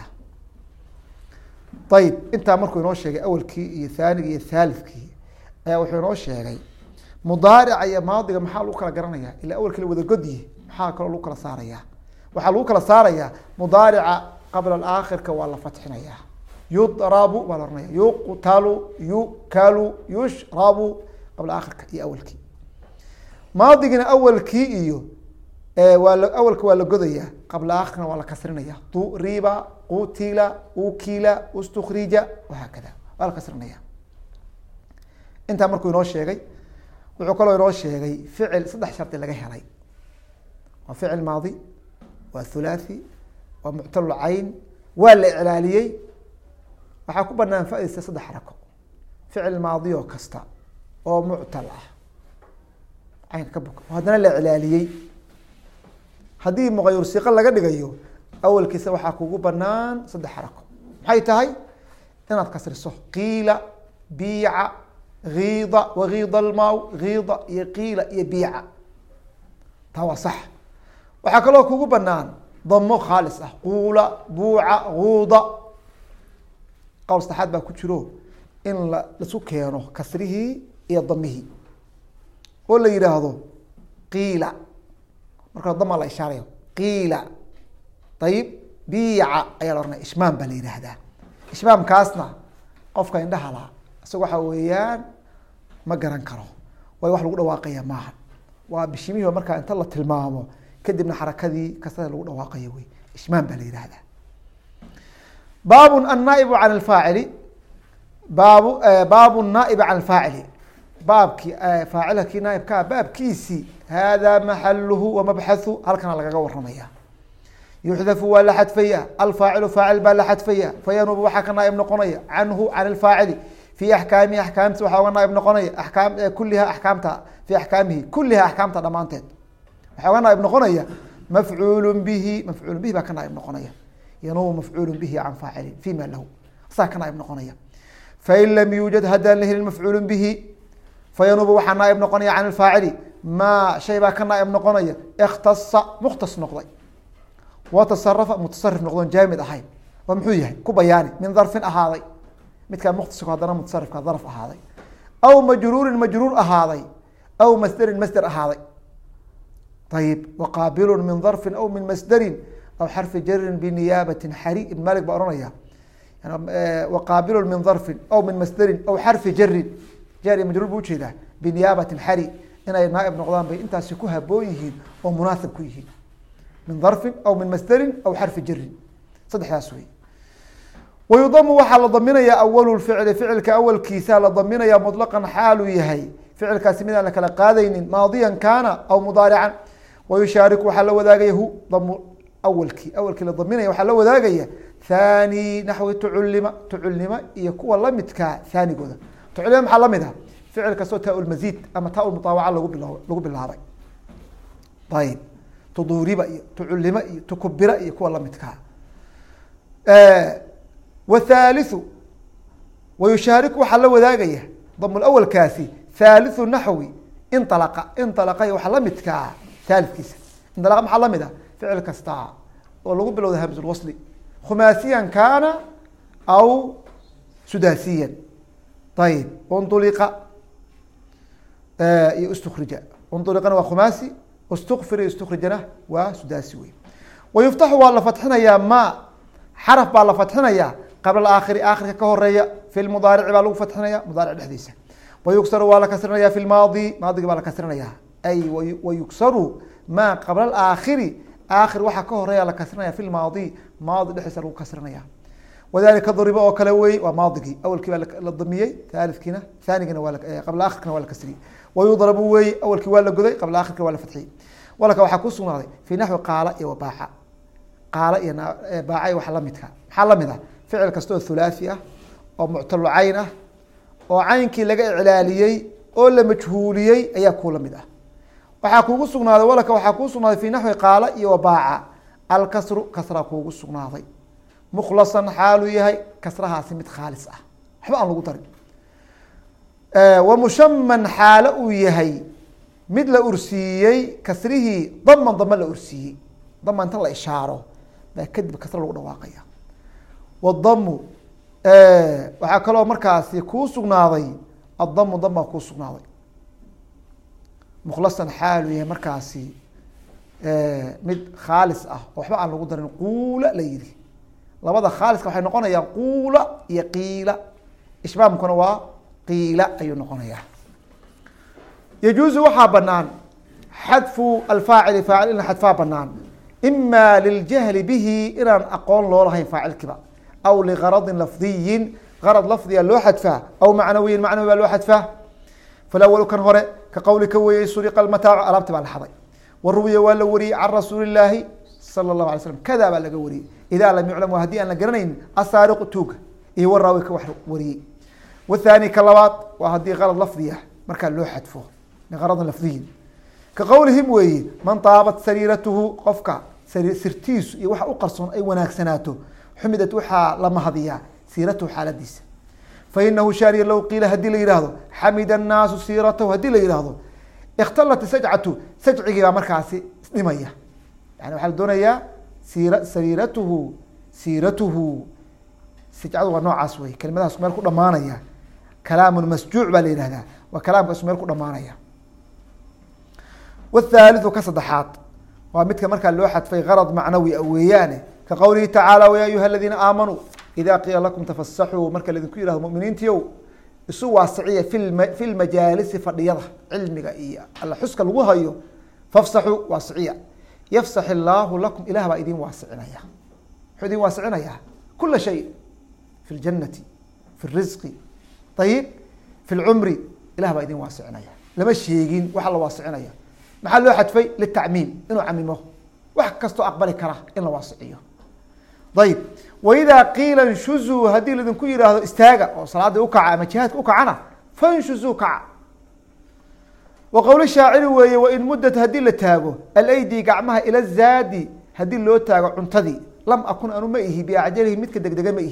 ayib intaa markuu inoo sheegay awalkii iyo thaanigi iyo thaalidkii ayaa wuxuu inoo sheegay mudaarica iyo maadiga maxaa lagu kala garanaya? ila awalkii la wada godiye maxaa kaloo lagu kala saaraya? waxaa lagu kala saaraya mudaarica qabla aakhirka waa la fatxinaya, yudrabu baa la ohanaya, yuqtalu, yukalu, yushrabu qabla aakhirka iyo awalkii. maadigina awalkii iyo awalka waa la godaya, qabla aakhirkana waa la kasrinaya. duriba, qutila, ukila, ustukrija, wahaakada waa la kasrinaya. intaa markuu inoo sheegay wuxuu kaloo inoo sheegay ficil saddex shardi laga helay. waa ficil maadi, waa thulaathi, waa muctal cayn, waa la iclaaliyey. waxaa ku banaan fadista saddex xarako. ficil maadi oo kasta oo muctal ah, caynka ka buka, haddana la iclaaliyey. haddii muqayir siqa laga dhigayo awalkiisa waxaa kugu banaan saddex xarako. maxay tahay? inaad kasriso qiila, biica, giida, wagiida almaaw, giida iyo qiila iyo biica, taa waa sax. waxaa kaloo kugu banaan damo khaalis ah, quula, buuca, guuda. qowl saddexaad baa ku jiro in lasu keeno kasrihii iyo damihii oo la yihaahdo qiila, marka dama la ishaarayo qiila. ayib biica ayaa la ohanaya, ishmaam baa la yihahdaa. ishmaamkaasna qofka indhahala isaga waxa weeyaan ma garan karo, waayo wax lagu dhawaaqaya maaha. waa bishimihi markaa inta la tilmaamo kadibna xarakadii kastada lagu dhawaaqayo wey, ishmaam baa la yihahdaa. baab النaaئب عan الفاacili, baab النaaئب عan الفاacili, baabkii faacilka kii naaibkaa baabkiisi. hada maxaluhu wamabxathu, halkana lagaga waramaya. yuxdafu waa la xadfaya, alfaacilu faacil baa la xadfaya, fayanubu waxaa ka naaib noqonaya canhu can اlfaacili fi axkaamihi axkaamtiisa waxaa uga naaib noqonaya akaam kuliha akaamta fi axkaamihi kuliha axkaamta dhamaanteed waxaa uga naaib noqonaya mafcuul bihi, mafcuul bihi baa ka naaib noqonaya. yanubu mafcuul bihi can faacilin fima lahu, saa ka naaib noqonaya. fain lam yuujad haddaan la helin mafcuul bihi fayanuubu waxaa naaib noqonaya can ilfaacili maa shay baa ka naaib noqonaya ikhtasa mukhtas noqday watasarafa mutasarif noqdoon jaamid ahayn. waa muxuu yahay ku bayaani min darfin ahaaday midkaa mukhtasku haddana mutasarifka darf ahaaday aw majruurin majruur ahaaday aw masderin masder ahaaday. ayib waqaabilun min darfin aw min masderin aw xarfi jarin biniyaabatin xari ibn malik baa ohanaya waqaabilun min darfin aw min masderin aw xarfi jarin jar iyo majruur buu ujeedaa biniyaabatin xari inay naaib noqdaan bay intaasi ku haboon yihiin oo munaasib ku yihiin. min darfin aw min masderin aw xarfi jarin saddexdaas wey. wayudamu waxaa la daminayaa awalu ficli ficilka awalkiisa la daminaya muطlaqan xaaluu yahay ficilkaasi midaan la kala qaadaynin maadiyan kaana aw mudaarican. wayushaariku waxaa la wadaagaya hu damu awalkii la daminaya waxaa la wadaagaya thani naxwi tuculima tuculnima iyo kuwa lamidkaa thaanigooda. tuculima maxaa lamid ah ficil kastoo taa ulmaziid ama taa ulmutaawaca lagu bilaabay. ayib tuduriba iyo tuculima iyo tukubira iyo kuwa lamidkaa. wthaliu wayushaariku waxaa la wadaagaya damu awalkaasi thalithu naxwi inalaqa inalaqay waxaa lamidkaa thaalidkiisa. inalaqa maxaa lamid ah ficil kasta oo lagu bilowda hamsulwasli khumaasiyan kaana aw sudaasiyan. ayib unduliqa iyo istukrija unduliqana waa khumaasi istukfir iyo istukrijana waa sudaasi wey. wayuftaxu waa la fatxinayaa ma xaraf baa la fatxinayaa qabla aakhiri aakhirka ka horeeya fi lmudaarici baa lagu fatxinaya mudaaric dhexdiisa. wayugsaru waa la kasrinaya fi lmaadi maadigi baa la kasrinaya ay wayugsaru ma qabla aakhiri aakhir waxaa ka horeeya la kasrinaya fi lmaadi maadi dhexdiisa lagu kasrinaya. wadalika duriba oo kale wey waa maadigii awalkii baa la damiyey thaalidkiina thaanigina qabla aakhirkina waa la kasriyey. wayudrabu wey awalkii waa la goday qabla aakhirkina waa la fatxiyey. walaka waxaa ku sugnaaday fi naxwi qaala iyo wabaaxa qaala iyo baaca waxa lamidka maxaa lamid ah ficil kasta oo hulaathi ah oo muctalu cayn ah oo caynkii laga iclaaliyey oo la majhuuliyey ayaa kuu lamid ah. waxaa kuugu sugnaaday walaka waxaa kuu sugnaaday fi naxwi qaala iyo wabaaca alkasru kasra kuugu sugnaaday mukhlasan xaaluu yahay kasrahaasi mid khaalis ah waxba aan lagu darin. wamushaman xaalo uu yahay mid la ursiiyey kasrihii daman dama la ursiiyey dama inta la ishaaro baa kadib kasra lagu dhawaaqaya. wadamu waxaa kaloo markaasi kuu sugnaaday addamu dam baa kuu sugnaaday mukhlasan xaalu yahay markaasi mid khaalis ah oo waxba aan lagu darin quula la yihi. labada khaaliska waxay noqonayaan quula iyo qiila ishmaamkuna waa qiila ayuu noqonayaa. yajuuzu waxaa banaan xadfu alfaacili faacil in la xadfaa banaan ima liljahli bihi inaan aqoon loo lahayn faacilkiiba aw ligaradin lafdiyin garad lafdiya loo xadfaa aw macnawiyin macnawi baa loo xadfaa. falawalu kan hore ka qawlika weeyey suriqa almataacu alaabti baa la xaday waruwiya waa la wariyey can rasuuli illaahi sala allahu alay slam kada baa laga wariyey idaa lam yuclam waa haddii aan la garanayn asaariqu tuuga iyo waraawi ka wax wariyey. wathani ka labaad waa haddii garad lafdiya markaa loo xadfo ligaradin lafdiyin ka qowlihim weeye man taabat sariiratuhu qofka sirtiisu iyo waxa u qarsoon ay wanaagsanaato xumidad waxaa la mahadiyaa siiratahu xaaladiisa. fainahu shaaniya low qiila hadii la yihahdo xamida annaasu siiratahu hadii la yihahdo ikhtalat sajcatu sajcigii baa markaasi isdhimaya. yani waxaa la doonayaa sariiratuhu siiratuhu sajcadu waa noocaas wey kelimadaas meel ku dhamaanaya kalaamun masjuuc baa la yihahdaa waa kalaamka isu meel ku dhamaanaya. wthaliu ka saddexaad waa midka markaa loo xadfay garad macnawi a weeyaane ka qowlihi tacaala ya ayuha aladiina aamanuu ida qiila lakum tafasaxuu marka laidinku yihahdo muminiintiyow isu waasiciya fi lmajaalisi fadhiyada cilmiga iyo alla xuska lagu hayo fafsaxuu waasiciya yafsax illaahu lakum ilah baa idin waasicinaya muxuu idin waasicinayaa kula shay fi ljanati fi risqi ayib fi lcumri ilah baa idin waasicinaya lama sheegin waxa la waasicinaya maxaa loo xadfay litacmiim inuu camimo wax kastoo aqbali kara in la waasiciyo. ayib waidaa qiila nshuzuu haddii laidinku yihahdo istaaga oo salaadii ukaca ama jihaadka ukacana fanshuzuu kaca. wa qowli shaaciri weeye wain muddat haddii la taago alaydi gacmaha ila zaadi haddii loo taago cuntadii lam akun anu ma ihi biacjalihi midka degdega ma ihi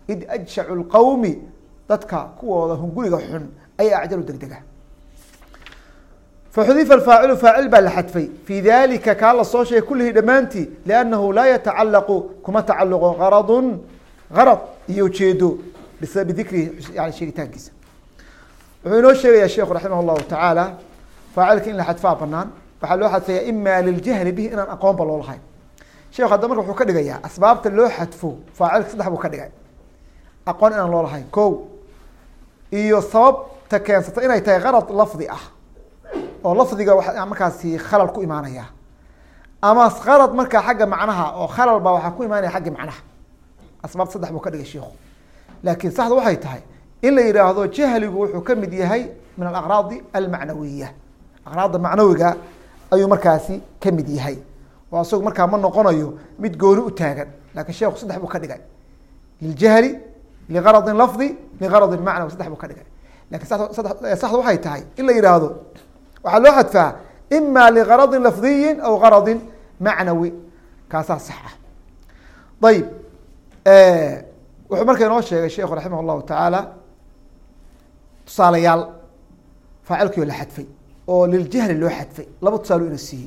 id ajshacu lqawmi dadka kuwooda hunguriga xun ayaa acjalu degdega. faxudifa alfaacilu faacil baa la xadfay fii dalika kaa la soo sheegay kullihi dhammaantii liannahu laa yatacalaqu kuma tacaluqo qaradun garad iyo ujeedo bisababi dikrihi yani sheegitaankiisa. wuxuu inoo sheegayaa sheekhu raximah llahu tacaala faacilka in la xadfaa banaan. waxaa loo xadfaya ima liljahli bihi inaan aqoonba loo lahayn. sheekhu hadda marka wuxuu ka dhigayaa asbaabta loo xadfo faacilka saddex buu ka dhigay. aqoon inaan loo lahayn ko, iyo sababta keensata inay tahay qarad lafdi ah oo lafdiga wa markaasi khalal ku imaanaya, ama qarad markaa xagga macnaha oo khalal baa waxaa ku imaanaya xagga macnaha. asbaabta saddex buu ka dhigay sheikhu, laakiin saxda waxay tahay in la yidhaahdo jahligu wuxuu ka mid yahay min alaqraadi almacnawiya. aqraadda macnawiga ayuu markaasi ka mid yahay, oo asagu markaa ma noqonayo mid gooni u taagan. laakiin sheekhu saddex buu ka dhigay, liljahli, ligaradin lafdi, ligaradin macnawi, saddex buu ka dhigay. lakin saxda waxay tahay in la yidhaahdo waxaa loo xadfaa ima ligaradin lafdiyin aw garadin macnawi, kaasaa sax ah. ayib wuxuu marka inoo sheegay sheikhu raximah llahu tacaala tusaalayaal faacilkii la xadfay oo liljahli loo xadfay. laba tusaalo ina siiyey.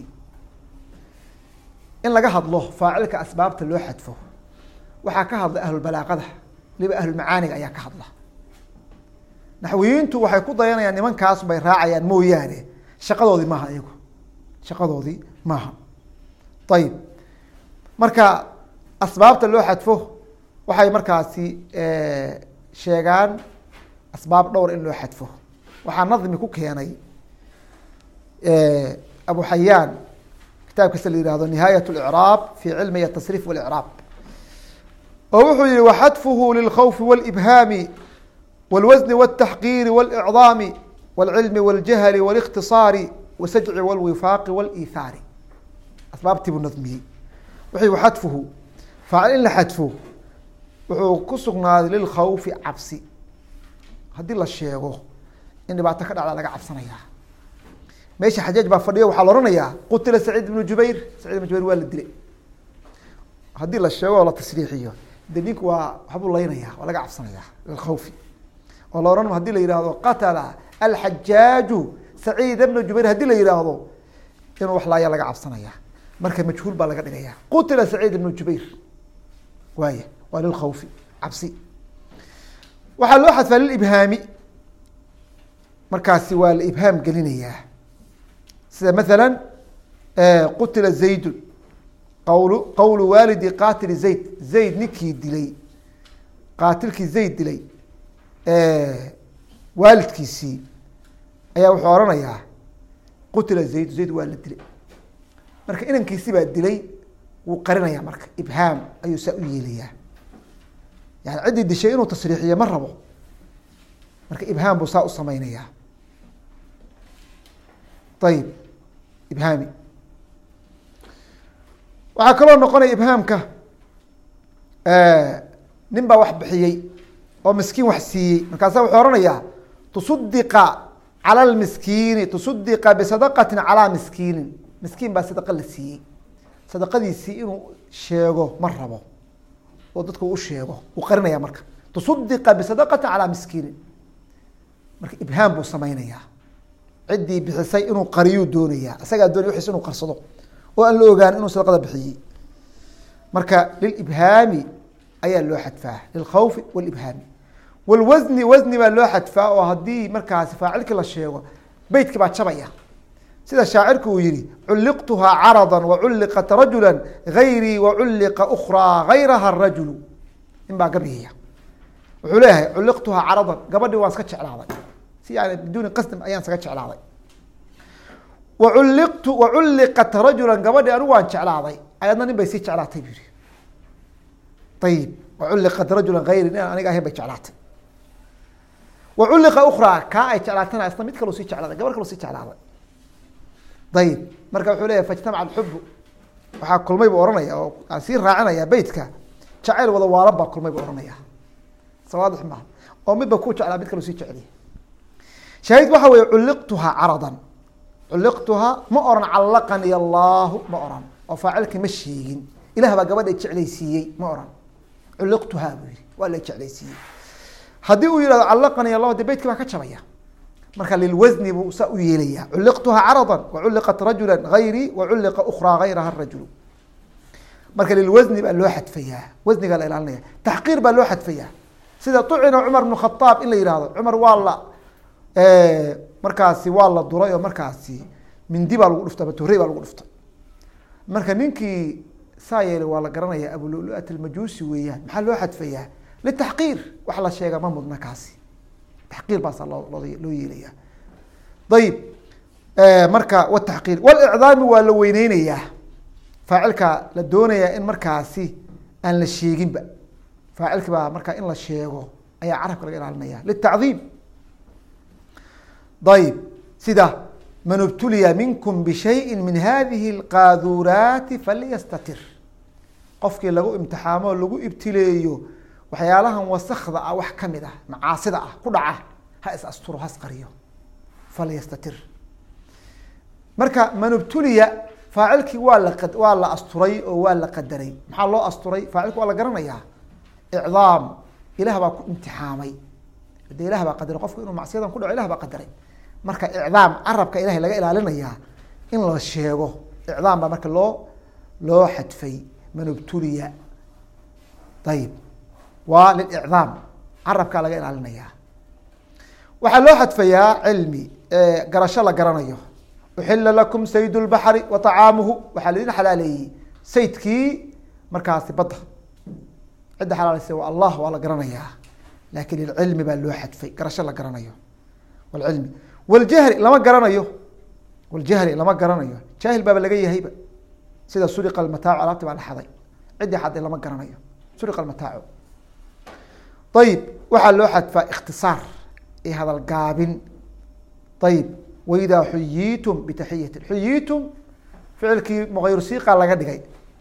in laga hadlo faacilka asbaabta loo xadfo waxaa ka hadla ahlulbalaaqada, liba ahlulmacaaniga ayaa ka hadla. naxwiyiintu waxay ku dayanayaan nimankaas bay raacayaan mooyaane shaqadoodii maaha, iyagu shaqadoodii maaha. ayib marka asbaabta loo xadfo waxay markaasi sheegaan asbaab dhowr in loo xadfo. waxaa nadmi ku keenay abu xayaan kitaabkiisa la yihahdo nihaayat اlcraab fi cilmi atasriif wاlcraab, oo wuxuu yihi waxadfuhu lilkhawfi wاlibhaami wاlwasni wاtaxqiiri wاlcdaami wاlcilmi wاljahli wاlikhtisaari wasajci wاlwifaaqi wاliithaari. asbaabtii buu nadmiyey. wuxuu waxadfuhu faacil in la xadfo wuxuu ku sugnaaday lilkhawfi cabsi. haddii la sheego in dhibaato ka dhacda laga cabsanaya. meesha xajaaj baa fadhiyo waxaa la ohanayaa qutila saciid ibnu jubayr, saciid ibnu jubayr waa la dilay. haddii la sheego oo la tasriixiyo de ninku waa waxbuu laynaya, waa laga cabsanaya lilkhawfi. oo la ohan hadii la yihahdo qatala alxajaaju saciid ibnu jubayr, haddii la yihahdo inuu wax laaya laga cabsanaya. marka majhuul baa laga dhigaya qutila saciid ibnu jubayr, waaya waa lilkhawfi cabsi. waxaa loo xadfaa lilibhaami, markaasi waa la ibhaam gelinayaa. sida maala qutila zaydun, qawlu waalidi qaatili zayd, zayd ninkii dilay, qaatilkii zayd dilay waalidkiisii ayaa wuxuu oranayaa qutila zayd, zayd waa la dilay. marka inankiisi baa dilay, wuu qarinaya. marka ibhaam ayuu saa u yeelayaa, yani ciddii dishay inuu tasriixiyo ma rabo, marka ibhaam buu saa u samaynayaa. ayib ibhaami waxaa kaloo noqonaya ibhaamka nin baa wax bixiyey oo miskiin wax siiyey, markaasa wuxuu ohanayaa tusudiqa cala lmiskiini, tusudiqa bisadaqatin calaa miskiinin. miskiin baa sadaqa la siiyey, sadaqadiisii inuu sheego ma rabo oo dadka u sheego, uu qarinaya. marka tusudiqa bisadaqatin calaa miskiinin, marka ibhaam buu samaynayaa. ciddii bixisay inuu qariyuu doonayaa, isagaa doonaya wixiis inuu qarsado oo aan la ogaan inuu sadaqada bixiyey. marka lilibhaami ayaa loo xadfaa, lilkhawfi wاlibhaami. wاlwasni wasni baa loo xadfaa, oo haddii markaasi faacilkii la sheego beytkii baa jabaya. sida shaacirku uu yihi culliqtuhaa carada waculliqat rajula gayrii waculliqa ukraa gayraha rajulu. in baa gabyaya wuxuu leeyahay culliqtuhaa caradan, gabadhii waan iska jeclaaday, si yani biduuni qasdin ayaan isaga jeclaaday. waculliqat rajula, gabadhii anigu waan jeclaaday, ayadna nin bay sii jeclaatay bu yihi. ayib waculliqat rajula gayri, nin aan aniga ahayn bay jeclaatay. waculliqa ukraa, kaa ay jeclaatana isna mid kaloo sii jeclaaday, gabar kaloo sii jeclaaday. ayib marka wuxuu leeyahay faijtamaca alxubu, waxaa kulmay buu ohanaya oo aan sii raacinaya beytka, jacayl wada waalan baa kulmay buu ohanaya. sawaadix maaha oo midba ku jeclaa mid kaloo sii jeceliya. shaahid waxa weeye culliqtuhaa caradan, culliqtuhaa ma oran callaqani allahu ma oran, oo faacilkii ma sheegin. ilah baa gabadha jeclaysiiyey ma oran, culliqtuhaa buu yihi waa la jeclaysiiyey. haddii uu yihahdo callaqani allah de beytka baa ka jabaya, marka lilwasni buu saa u yeelaya. culliqtuhaa caradan waculliqat rajula gayrii waculliqa ukraa gayraha rajulu. marka lilwasni baa loo xadfayaa, wasnigaa la ilaalinaya. taxqiir baa loo xadfayaa, sida tucina cumar bnu khadaab in la yihahdo cumar waa la markaasi waa la duray oo markaasi mindi baa lagu dhuftay ama torey baa lagu dhuftay. marka ninkii saa yeelay waa la garanaya abululuat almajuusi weeyaan. maxaa loo xadfayaa? litaxqiir, wax la sheega ma mudna kaasi, taxqiir baasaa loo yeelaya. ayib marka wataxqiir walicdaami waa la weyneynayaa, faacilka la doonayaa in markaasi aan la sheeginba, faacilki baa markaa in la sheego ayaa carabka laga ilaalinaya litacdiim. ayib sida man ibtuliya minkum bishayin min hadihi alqaaduraati falyastatir, qofkii lagu imtixaamo lagu ibtileeyo waxyaalahan wasakda ah wax kamid ah macaasida ah ku dhaca ha is asturo ha isqariyo, falyastatir. marka man ibtuliya faacilkii waa la asturay oo waa la qadaray. maxaa loo asturay? faacilki waa la garanayaa, icdaam, ilah baa ku imtixaamay, de ilah baa qadaray qofku inuu macsiyadan ku dhaco, ilah baa qadaray. marka icdaam, carabka ilahay laga ilaalinayaa in la sheego, icdaam baa marka loo xadfay man ibtuliya. ayib waa lilicdaam, carabkaa laga ilaalinayaa. waxaa loo xadfayaa cilmi, garasho la garanayo. uxila lakum sayd lbaxri wa طacaamuhu, waxaa laidin xalaaleeyey saydkii markaasi badda. cidda xalaaleysa waa allah, waa la garanayaa, lakin lilcilmi baa loo xadfay, garasho la garanayo. wlcilmi wاljahli lama garanayo, wاljahli lama garanayo, jaahil baaba laga yahayba. sida suriqa almataacu, alaabti baa la xaday, ciddii xaday lama garanayo, suriqa almataacu. ayib waxaa loo xadfaa ikhtisaar iyo hadal gaabin. ayib waidaa xuyiitum bitaxiyatin, xuyiitum ficilkii mغayru siiqa laga dhigay.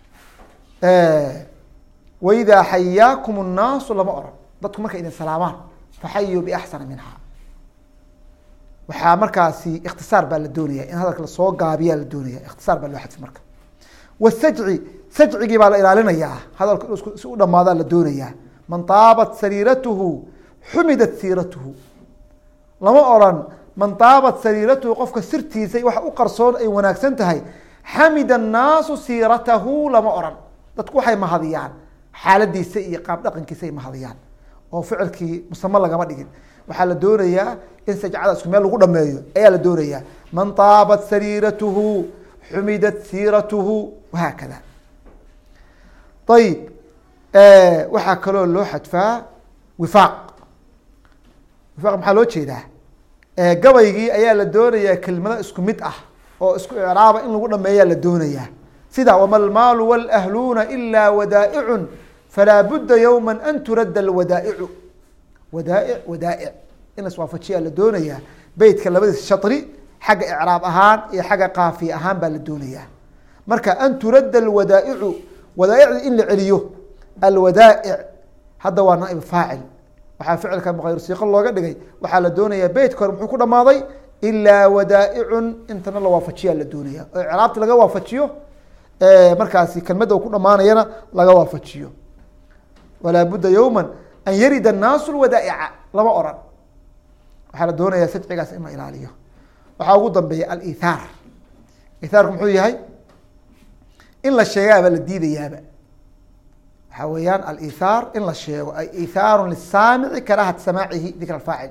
waidaa xayaakum الnaasu lama oran, dadku markay idin salaamaan faxayuu biaxsana minha. waxaa markaasi ikhtisaar baa la doonaya, in hadalka lasoo gaabiyaa la doonaya, ikhtisaar baa loo xadfay marka. wsajci, sajcigii baa la ilaalinayaa, hadalka inuu si u dhamaadaa la doonayaa. man taabat sariiratuhu xumidat siiratuhu, lama oran man taabat sariiratuhu qofka sirtiisa waxa u qarsoon ay wanaagsan tahay, xamida الnaasu siiratahu lama oran. dadku waxay mahadiyaan xaaladiisa iyo qaab dhaqankiisa ay mahadiyaan, oo ficilkii musamo lagama dhigin. waxaa la doonayaa in sajcada isku meel lagu dhameeyo ayaa la doonayaa. man taabat sariiratuhu xumidat siiratuhu wahaakada. ayib waxaa kaloo loo xadfaa wifaaq. wifaaq maxaa loo jeedaa? gabaygii ayaa la doonayaa kelmado isku mid ah oo isku icraaba in lagu dhameeyaa la doonayaa. sida wama almaalu wاlahluuna ilaa wadaa'icu falaa budda yowma an turadda alwadaa'icu. wadaa'ic in laswaafajiyaa la doonayaa. beytka labadiisa shatri xagga icraab ahaan iyo xagga kaafiya ahaan baa la doonayaa. marka an turadda alwadaa'icu, wadaaicda in la celiyo. alwadaa'ic hadda waa naaib faacil, waxaa ficilka mغayru siiqo looga dhigay. waxaa la doonayaa beytka hore muxuu ku dhamaaday? ilaa wadaa'icun, intana la waafajiyaa la doonaya, oo icraabta laga waafajiyo, markaasi kelmadda ku dhamaanayana laga waafajiyo. walaa budda yowma an yarida الnaasu lwadaa'ica lama oran. waxaa la doonayaa sajcigaas in la ilaaliyo. waxaa ugu dambeeya alihaar. ithaarku muxuu yahay? in la sheegaaba la diidayaaba. waxaa weeyaan alihaar in la sheego, ay ithaaru lisaamici karahat samaacihi dikra faacil.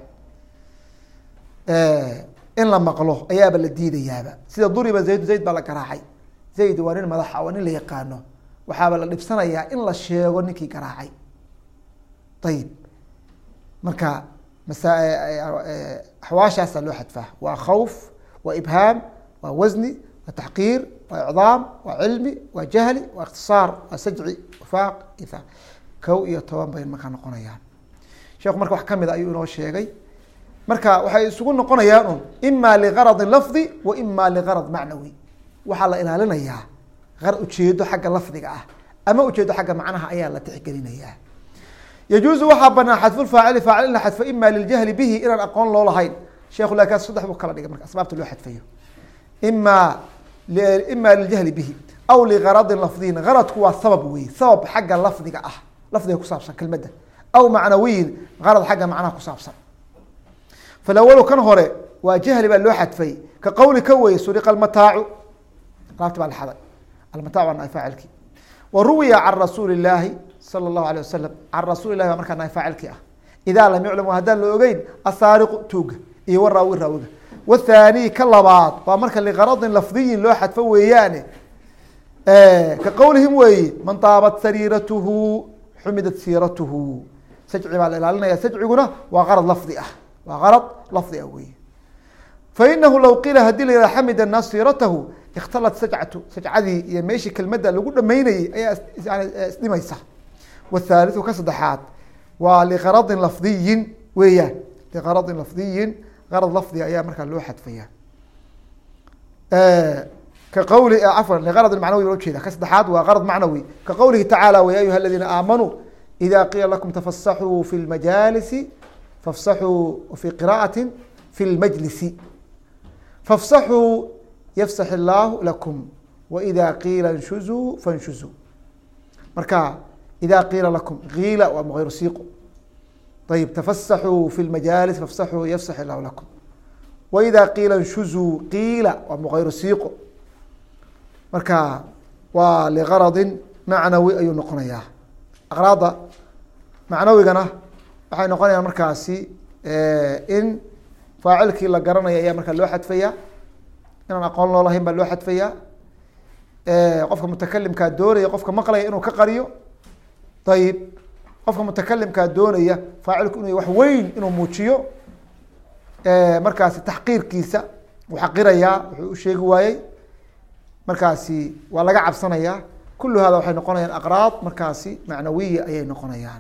in la maqlo ayaaba la diidayaaba. sida duriba zayd, zayd baa la garaacay. zayd waa nin madaxa, waa nin la yaqaano, waxaaba la dhibsanayaa in la sheego ninkii garaacay. ayib marka axwaashaasaa loo xadfaa. waa khawf, waa ibhaam, waa wasni, waa taxqiir, waa icdaam, waa cilmi, waa jahli, waa ikhtisaar, waa sajci, wifaaq, ithaar. 1 iyo 10 bay markaa noqonayaan. sheekhu marka wax kamid a ayuu inoo sheegay. marka waxay isugu noqonayaan un ima ligaradi lafdi wa ima ligarad macnawi. waxaa la ilaalinayaa ujeedo xagga lafdiga ah ama ujeedo xagga macnaha ayaa la tixgelinayaa. yajuuzu waxaa banaan xadfu faacili, faacil in la xadfo ima liljahli bihi, inaan aqoon loo lahayn. sheekhu laakiin 3 buu kala dhigay marka asbaabta loo xadfayo. ima liljahli bihi aw ligaradin lafdiyin. garadku waa sabab wey, sabab xagga lafdiga ah. lafdiga kusaabsan kelmadda aw macnawiyin qarad xagga macnaha kusaabsan. falawlu kan hore waa jahli baa loo xadfay ka qawli ka wey suriqa almataacu alaabti baa la xaday almataacu waa naay faacilkii wa ruwiya can rasuuli illaahi sala allahu alayh wasalam can rasuuli llahi baa markaa naay faacilkii ah idaa lam yuclam haddaan la ogeyn asaariqu tuuga iyo waraawi raawiga. wathani ka labaad waa marka liqaradin lafdiyin loo xadfo weeyaane ka qowlihim weeye man taabat sariiratuhu xumidat siiratuhu sajci baa la ilaalinaya sajciguna waa qarad lafdi ah waa qarad lafdi ah weeye. fainahu low qiila hadii la yihah xamid annaas siiratahu ikhtalat sajcatu sajcadii iyo meeshii kelmadda lagu dhamaynayey ayaa isdhimaysa. wthaalitثu ka saddexaad waa liqaradin lafdiyin weeyaan liqaradin lafdiyin qarad lafdi ayaa markaa loo xadfaya ka qawli cafwan liqarad macnawi baa ujeeda ka saddexaad waa qarad macnawi ka qowlihi tacaala ya ayuha aladiina aamanuu ida qiila lakum tafasaxuu fi lmajaalisi fafsaxuu fi qira'ati fi lmajlisi fafsaxuu yafsax illaahu lakum waida qiila nshuzuu fanshuzuu. marka ida qiila lakum qiila waa mغayru siiqo ayb tafasaxuu fi lmajaalis fafsaxuu yafsax illahu lakum waida qiila nshuzuu qiila waa mغayru siiqo marka waa liqaradin macnawi ayuu noqonayaa. aqraada macnawigana waxay noqonayaan markaasi in faacilkii la garanaya ayaa markaa loo xadfaya inaan aqoon loo lahayn baa loo xadfaya qofka mutakalimkaa doonaya qofka maqlaya inuu ka qariyo ayib qofka mutakalimkaa doonaya faacilku inuu wax weyn inuu muujiyo markaasi taxqiirkiisa uu xaqirayaa wuxuu u sheegi waayey markaasi waa laga cabsanayaa kulu hada waxay noqonayaan aqraad markaasi macnawiya ayay noqonayaan.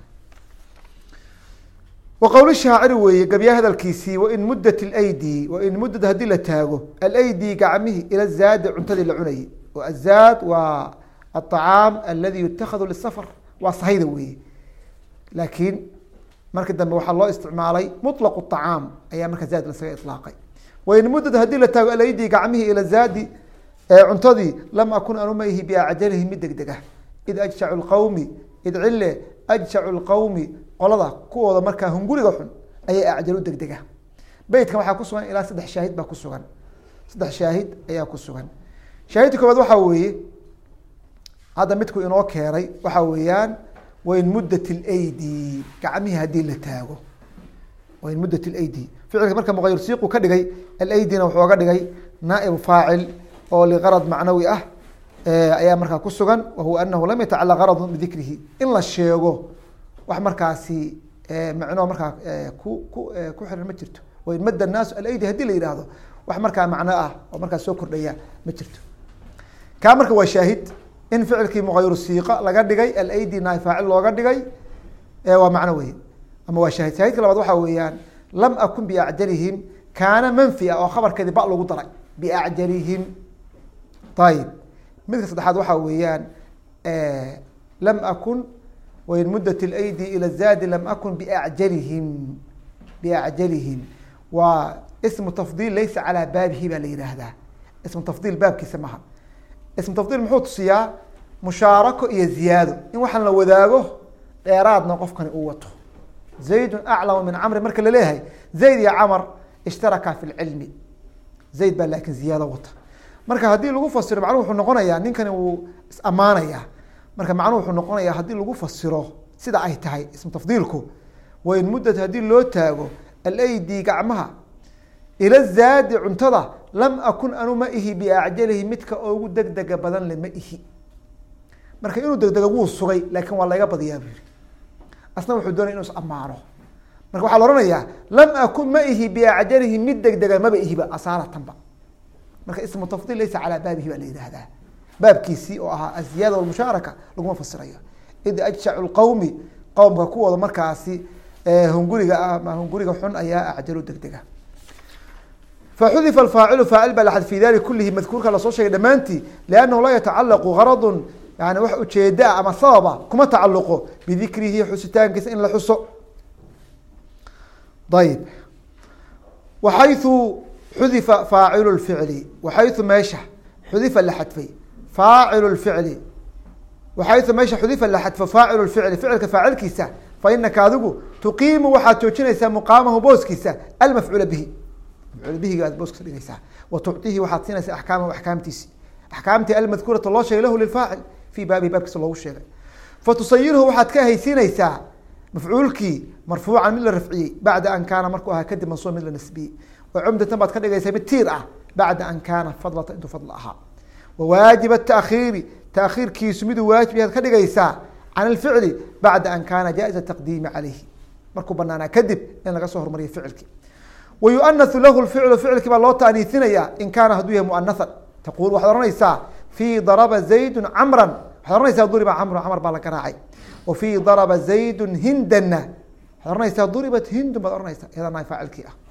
wa qowl shaaciri weeye gabya hadalkiisii wain muddat alaydi wain muddad haddii la taago alaydi gacmihi ila zaadi cuntadii la cunayay azaad waa aطacaam aladi yutakadu lisafar waa sahayda weeye laakiin markii dambe waxaa loo isticmaalay muطlaq الطacaam ayaa marka zaad lasaga iطlaaqay. wain muddad haddii la taago alaydi gacmihi ila zaadi cuntadii lam akun anuma ihi biacjalihi mid deg dega id ajshacu اqawmi id cile ajshacu اlqawmi qolada kuwooda markaa hunguriga xun ayay acjalu deg dega. beytkan waxaa ku sugan ilaa 3 shaahid baa ku sugan 3 shaahid ayaa ku sugan. shaahidka koobaad waxaa weeye hadda midku inoo keenay waxaa weeyaan wain muddat alaydi gacmihi haddii la taago wain muddat alaydi ficilka marka mغayr siiqu ka dhigay alaydina wuxuu oga dhigay naaib faacil oo liqarad macnawi ah ayaa markaa ku sugan wahuwa anahu lam yatacalaq garadu bidikrihi in la sheego wax markaasi macnoo markaa ku xiran ma jirto. wain madda الnaasu alaydi hadii la yihahdo wax markaa macno ah oo markaa soo kordhaya ma jirto. kaa marka waa shaahid in ficilkii mغayru siiqa laga dhigay alaydi naay faacil looga dhigay waa macno wey ama waa shaahid. shaahidka labaad waxaa weeyaan lam akun biacjalihim kaana manfi ah oo khabarkeedi ba lagu daray biacjalihim. ayib midka saddexaad waxaa weeyaan lam akun wain muddat alaydi ila zaadi lam akun biacjalihim waa ismu tafdiil laysa calaa baabihi baa la yihahdaa ismu tafdiil baabkiisa maha. ismu tafdiil muxuu tusiyaa mushaarako iyo ziyaado in waxaan la wadaago dheeraadna qofkani uu wato. zaydun aclamu min camri marka laleeyahay zayd iyo camar ishtaraka fi lcilmi zayd baa laakin ziyaado wata. marka haddii lagu fasiro macnuhu wuxuu noqonayaa ninkani wuu is amaanaya marka macnuhu wuxuu noqonayaa haddii lagu fasiro sida ay tahay ismu tafdiilku wain muddad haddii loo taago alaydi gacmaha ila zaadi cuntada lam akun anu ma ihi biacjalihi midka ugu degdega badan le ma ihi. marka inuu degdega wuu sugay laakin waa laga badiyaa bu yihi asna wuxuu doonay inuu is amaano marka waxaa la ohanayaa lam akun ma ihi biacjalihi mid degdega maba ihiba asaalatanba. marka ismu tafdiil laysa calaa baabihi baa la yihahdaa baabkiisii oo ahaa aziyaada walmushaaraka laguma fasirayo. id ajshacu lqawmi qowmka kuwooda markaasi hunguriga ah ama hunguriga xun ayaa acjalu degdega. faxudifa alfaacilu faacil baa la xad fi dalik kulihi madkuurka lasoo sheegay dhammaantii liannahu laa yatacalaqu garadun yani wax ujeeda ama sababa kuma tacaluqo bidikrihi xusitaankiisa in la xuso. ayib waxayu xudifa faacilu lficli waxayu meesha xudifa la xadfay faacilu lficli waxayثu meesha xudifa la xadfo faacilu الficli ficilka faacilkiisa fainaka adigu tuqiimu waxaad joojinaysaa muqaamahu booskiisa almafcuula bihi mafcuul bihiga aad booskiisa dhigaysaa wa tucطihi waxaad siinaysaa axkaamahu axkaamtiisi axkaamtii almadkuurata loo sheegay lahu lifaacil fii baabihi baabkiisa loogu sheegay fatusayirhu waxaad ka haysiinaysaa mafcuulkii marfuucan mid la rafciyey bacda an kaana markuu ahaa kadib mansuub mid la nasbiyey oo cumdatan baad ka dhigaysaa mid tiir ah bacda an kaana fadlata intuu fadl ahaa wawaajib التأkhiiri تأkhiirkiisu miduu waajib yaad ka dhigaysaa can الficli bacda an kaana jaaئز التaqdiimi عalayhi markuu banaanaa kadib in laga soo hormariyo ficilki wayuanaثu lahu الficlu ficilkii baa loo taaniisinaya in kaana hadduu yahay muanaثan taqul waxaad ohanaysaa fii darba زaydu camra waxaad ohanaysaa duriba camru camr baa la garaacay wa fii darba زaydu hindana waxaad ohanaysaa duribat hindun baad ohanaysaa iyadana faacilkii ah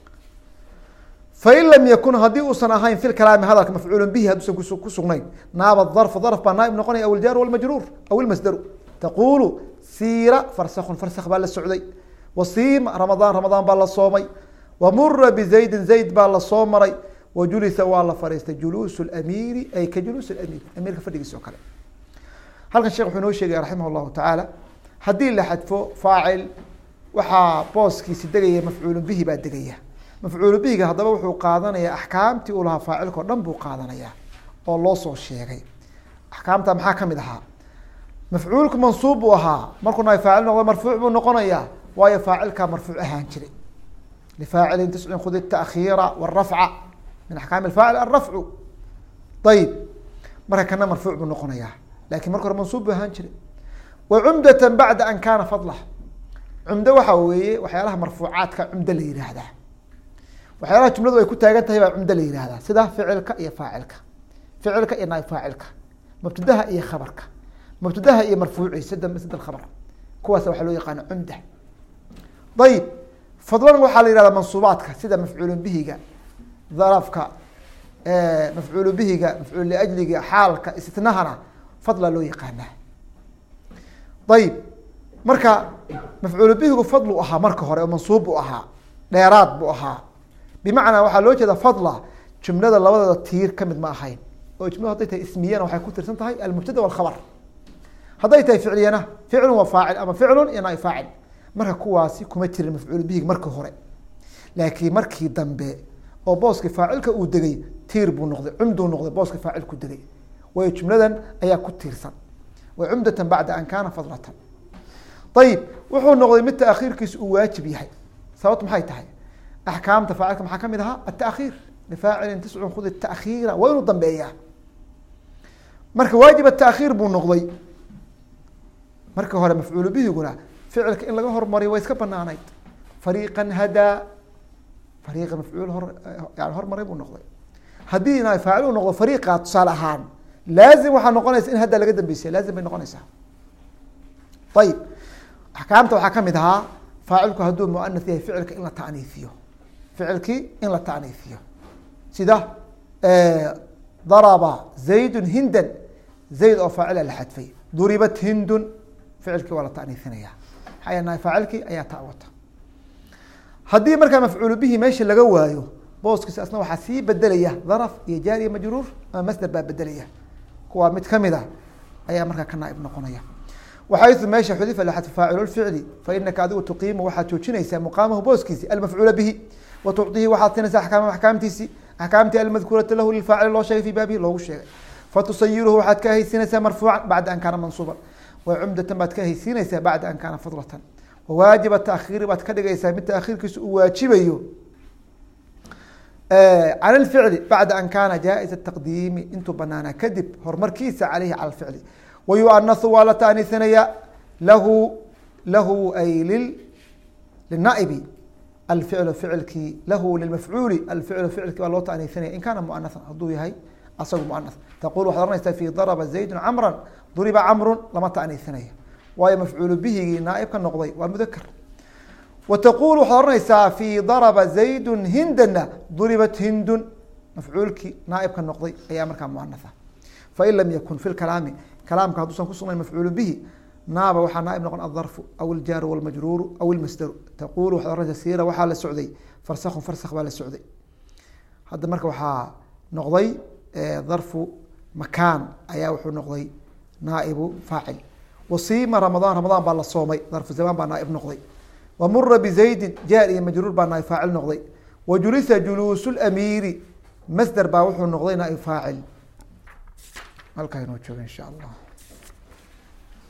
fain lam yakun haddii uusan ahayn fi kalaami hadalka mafcuul bihi hadduusan ku sugnayn naaba darfu darf baa naaib noqonaya aw iljaar walmajruur aw ilmasdaru taqulu siira farsakun farsak baa la socday wasiima ramadaan ramadaan baa la soomay wamura bizaydin zayd baa la soo maray wajulisa waa la fariistay juluus lamiiri ay ka juluus amiir amiirka fadhigiisa oo kale halkan shekh wuxuu inoo sheegaya raximah llahu tacaala haddii la xadfo faacil waxaa booskiisi degaya mafcuul bihi baa degaya mafcuul bihiga haddaba wuxuu qaadanayaa axkaamtii uu lahaa faacilka o dhan buu qaadanayaa oo loo soo sheegay axkaamta maxaa kamid ahaa mafcuulku mansuub buu ahaa markuu nahay faacil noqdo marfuuc buu noqonayaa waayo faacilkaa marfuuc ahaan jiray lifaacilin tiscin khud التأkhiira wالrafca min axkaami اfaacil alrafcu ayib marka kana marfuuc buu noqonayaa lakin marka hore mansuub buu ahaan jiray wacumdata bacda an kaana fadla cumdo waxa weeye waxyaalaha marfuucaadka cumdo la yihaahdaa waxyaalaha jumladu ay ku taagan tahay baa cumdo la yihahdaa sida ficilka iyo faacilka ficilka iyo naib faacilka mubtadaha iyo khabarka mubtadaha iyo marfuuci sd khabar kuwaas waxaa loo yaqaana cumda ayib fadlan waxaa la yihahdaa mansuubaadka sida mafcuul bihiga darafka mafcuul bihiga mafcuul liajliga xaalka istitnahana fadla loo yaqaanaa ayib marka mafcuul bihigu fadlu ahaa marka hore oo mansuub buu ahaa dheeraad buu ahaa bimacnaa waxaa loo jeeda fadla jumlada labadooda tiir kamid ma ahayn oo jumladu hadday tahay ismiyana waxay ku tirsan tahay almubtada walkhabar hadday tahay ficliyana ficlun wa faacil ama ficlun iyo naib faacil marka kuwaasi kuma jirin mafcuul bihig marka hore laakiin markii dambe oo booskii faacilka uu degay tiir buu noqday cumduu noqday booskii faacilku degay waayo jumladan ayaa ku tiirsan wa cumdatan bacda an kaana fadlatan ayib wuxuu noqday mid taakhiirkiisa uu waajib yahay sababtu maxay tahay axkaamta faacilka maxaa kamid ahaa ataakhiir lifaacilin tiscun khud التأkhiira waa inuu dambeeyaa marka waajib ataakhiir buu noqday marka hore mafcuul bihiguna ficilka in laga hormariyo way iska banaanayd fariiqan hadaa fariiqa mafcuul yani hormaray buu noqday haddii na faacil uu noqdo fariiqa tusaale ahaan laazim waxaa noqonaysa in haddaa laga dambeysiya laazim bay noqonaysaa ayib axkaamta waxaa kamid ahaa faacilku hadduu muanath yahay ficilka in la taaniifiyo ficilkii in la taaniifiyo sida daraba zaydun hindan zayd oo faacila la xadfay duribat hindun ficilkii waa la taaniifinaya maxaa nahay faacilkii ayaa taawata haddii markaa mafcuul bihi meesha laga waayo booskiisa asna waxaa sii bedelaya daraf iyo jaar iyo majruur ama masder baa bedelaya kuwaa mid kamid a ayaa markaa ka naaib noqonaya waxayثu meesha xudifa la xadfu faacilu ficli fainaka adigu tuqiimu waxaad joojinaysaa muqaamahu booskiisi almafcuula bihi wa tucطihi waxaad siinaysaa axkaama axkaamtiisi axkaamtii almadkuurata lahu lifaacil loo sheegay fi baabihi loogu sheegay fatusayiruhu waxaad ka haysiinaysaa marfuucan bacda an kaana mansuuban wa cumdatan baad ka haysiinaysaa bacda an kaana fadlatan wawaajib taakhiiri baad ka dhigaysaa mid taakhiirkiisa uu waajibayo can اlficli bacda an kaana jaaئز التaqdiimi intuu banaanaa kadib horumarkiisa caleyhi cala اficli wayuanahu waa la taaniisinaya lahu ay linaa'ibi alficlu ficilkii lahu lilmafcuuli alficlu ficilkii baa loo taaniisinaya in kaana muanahan hadduu yahay asagu muanath taqul waxad ohanaysaa fi darba zaydun camra duriba camru lama taaniisinaya waayo mafcuulu bihigii naaib ka noqday waa mudakr wa taqul waxaad ohanaysaa fi darba zaydun hindana duribat hindun mafcuulkii naaib ka noqday ayaa markaa muanatha fain lam yakun fi kalaami kalaamka hadduusan kusugnayn mafcuul bihi naaba waxaa naaib noqon aلdarfu aw اljaaru wاlmajruuru aw اlmasdaru taqul waxaad ohanaysaa siira waxaa la socday farsakun farsak baa la socday hadda marka waxaa noqday darfu makaan ayaa wuxuu noqday naaibu faacil. wasiima ramadaan, ramadaan baa la soomay, darfu zamaan baa naaib noqday. wamura bizaydin, jaar iyo majruur baa naaib faacil noqday. wajulisa juluusu lamiiri, masder baa wuxuu noqday naaib faacil. halkaa inoo jooga insha allah.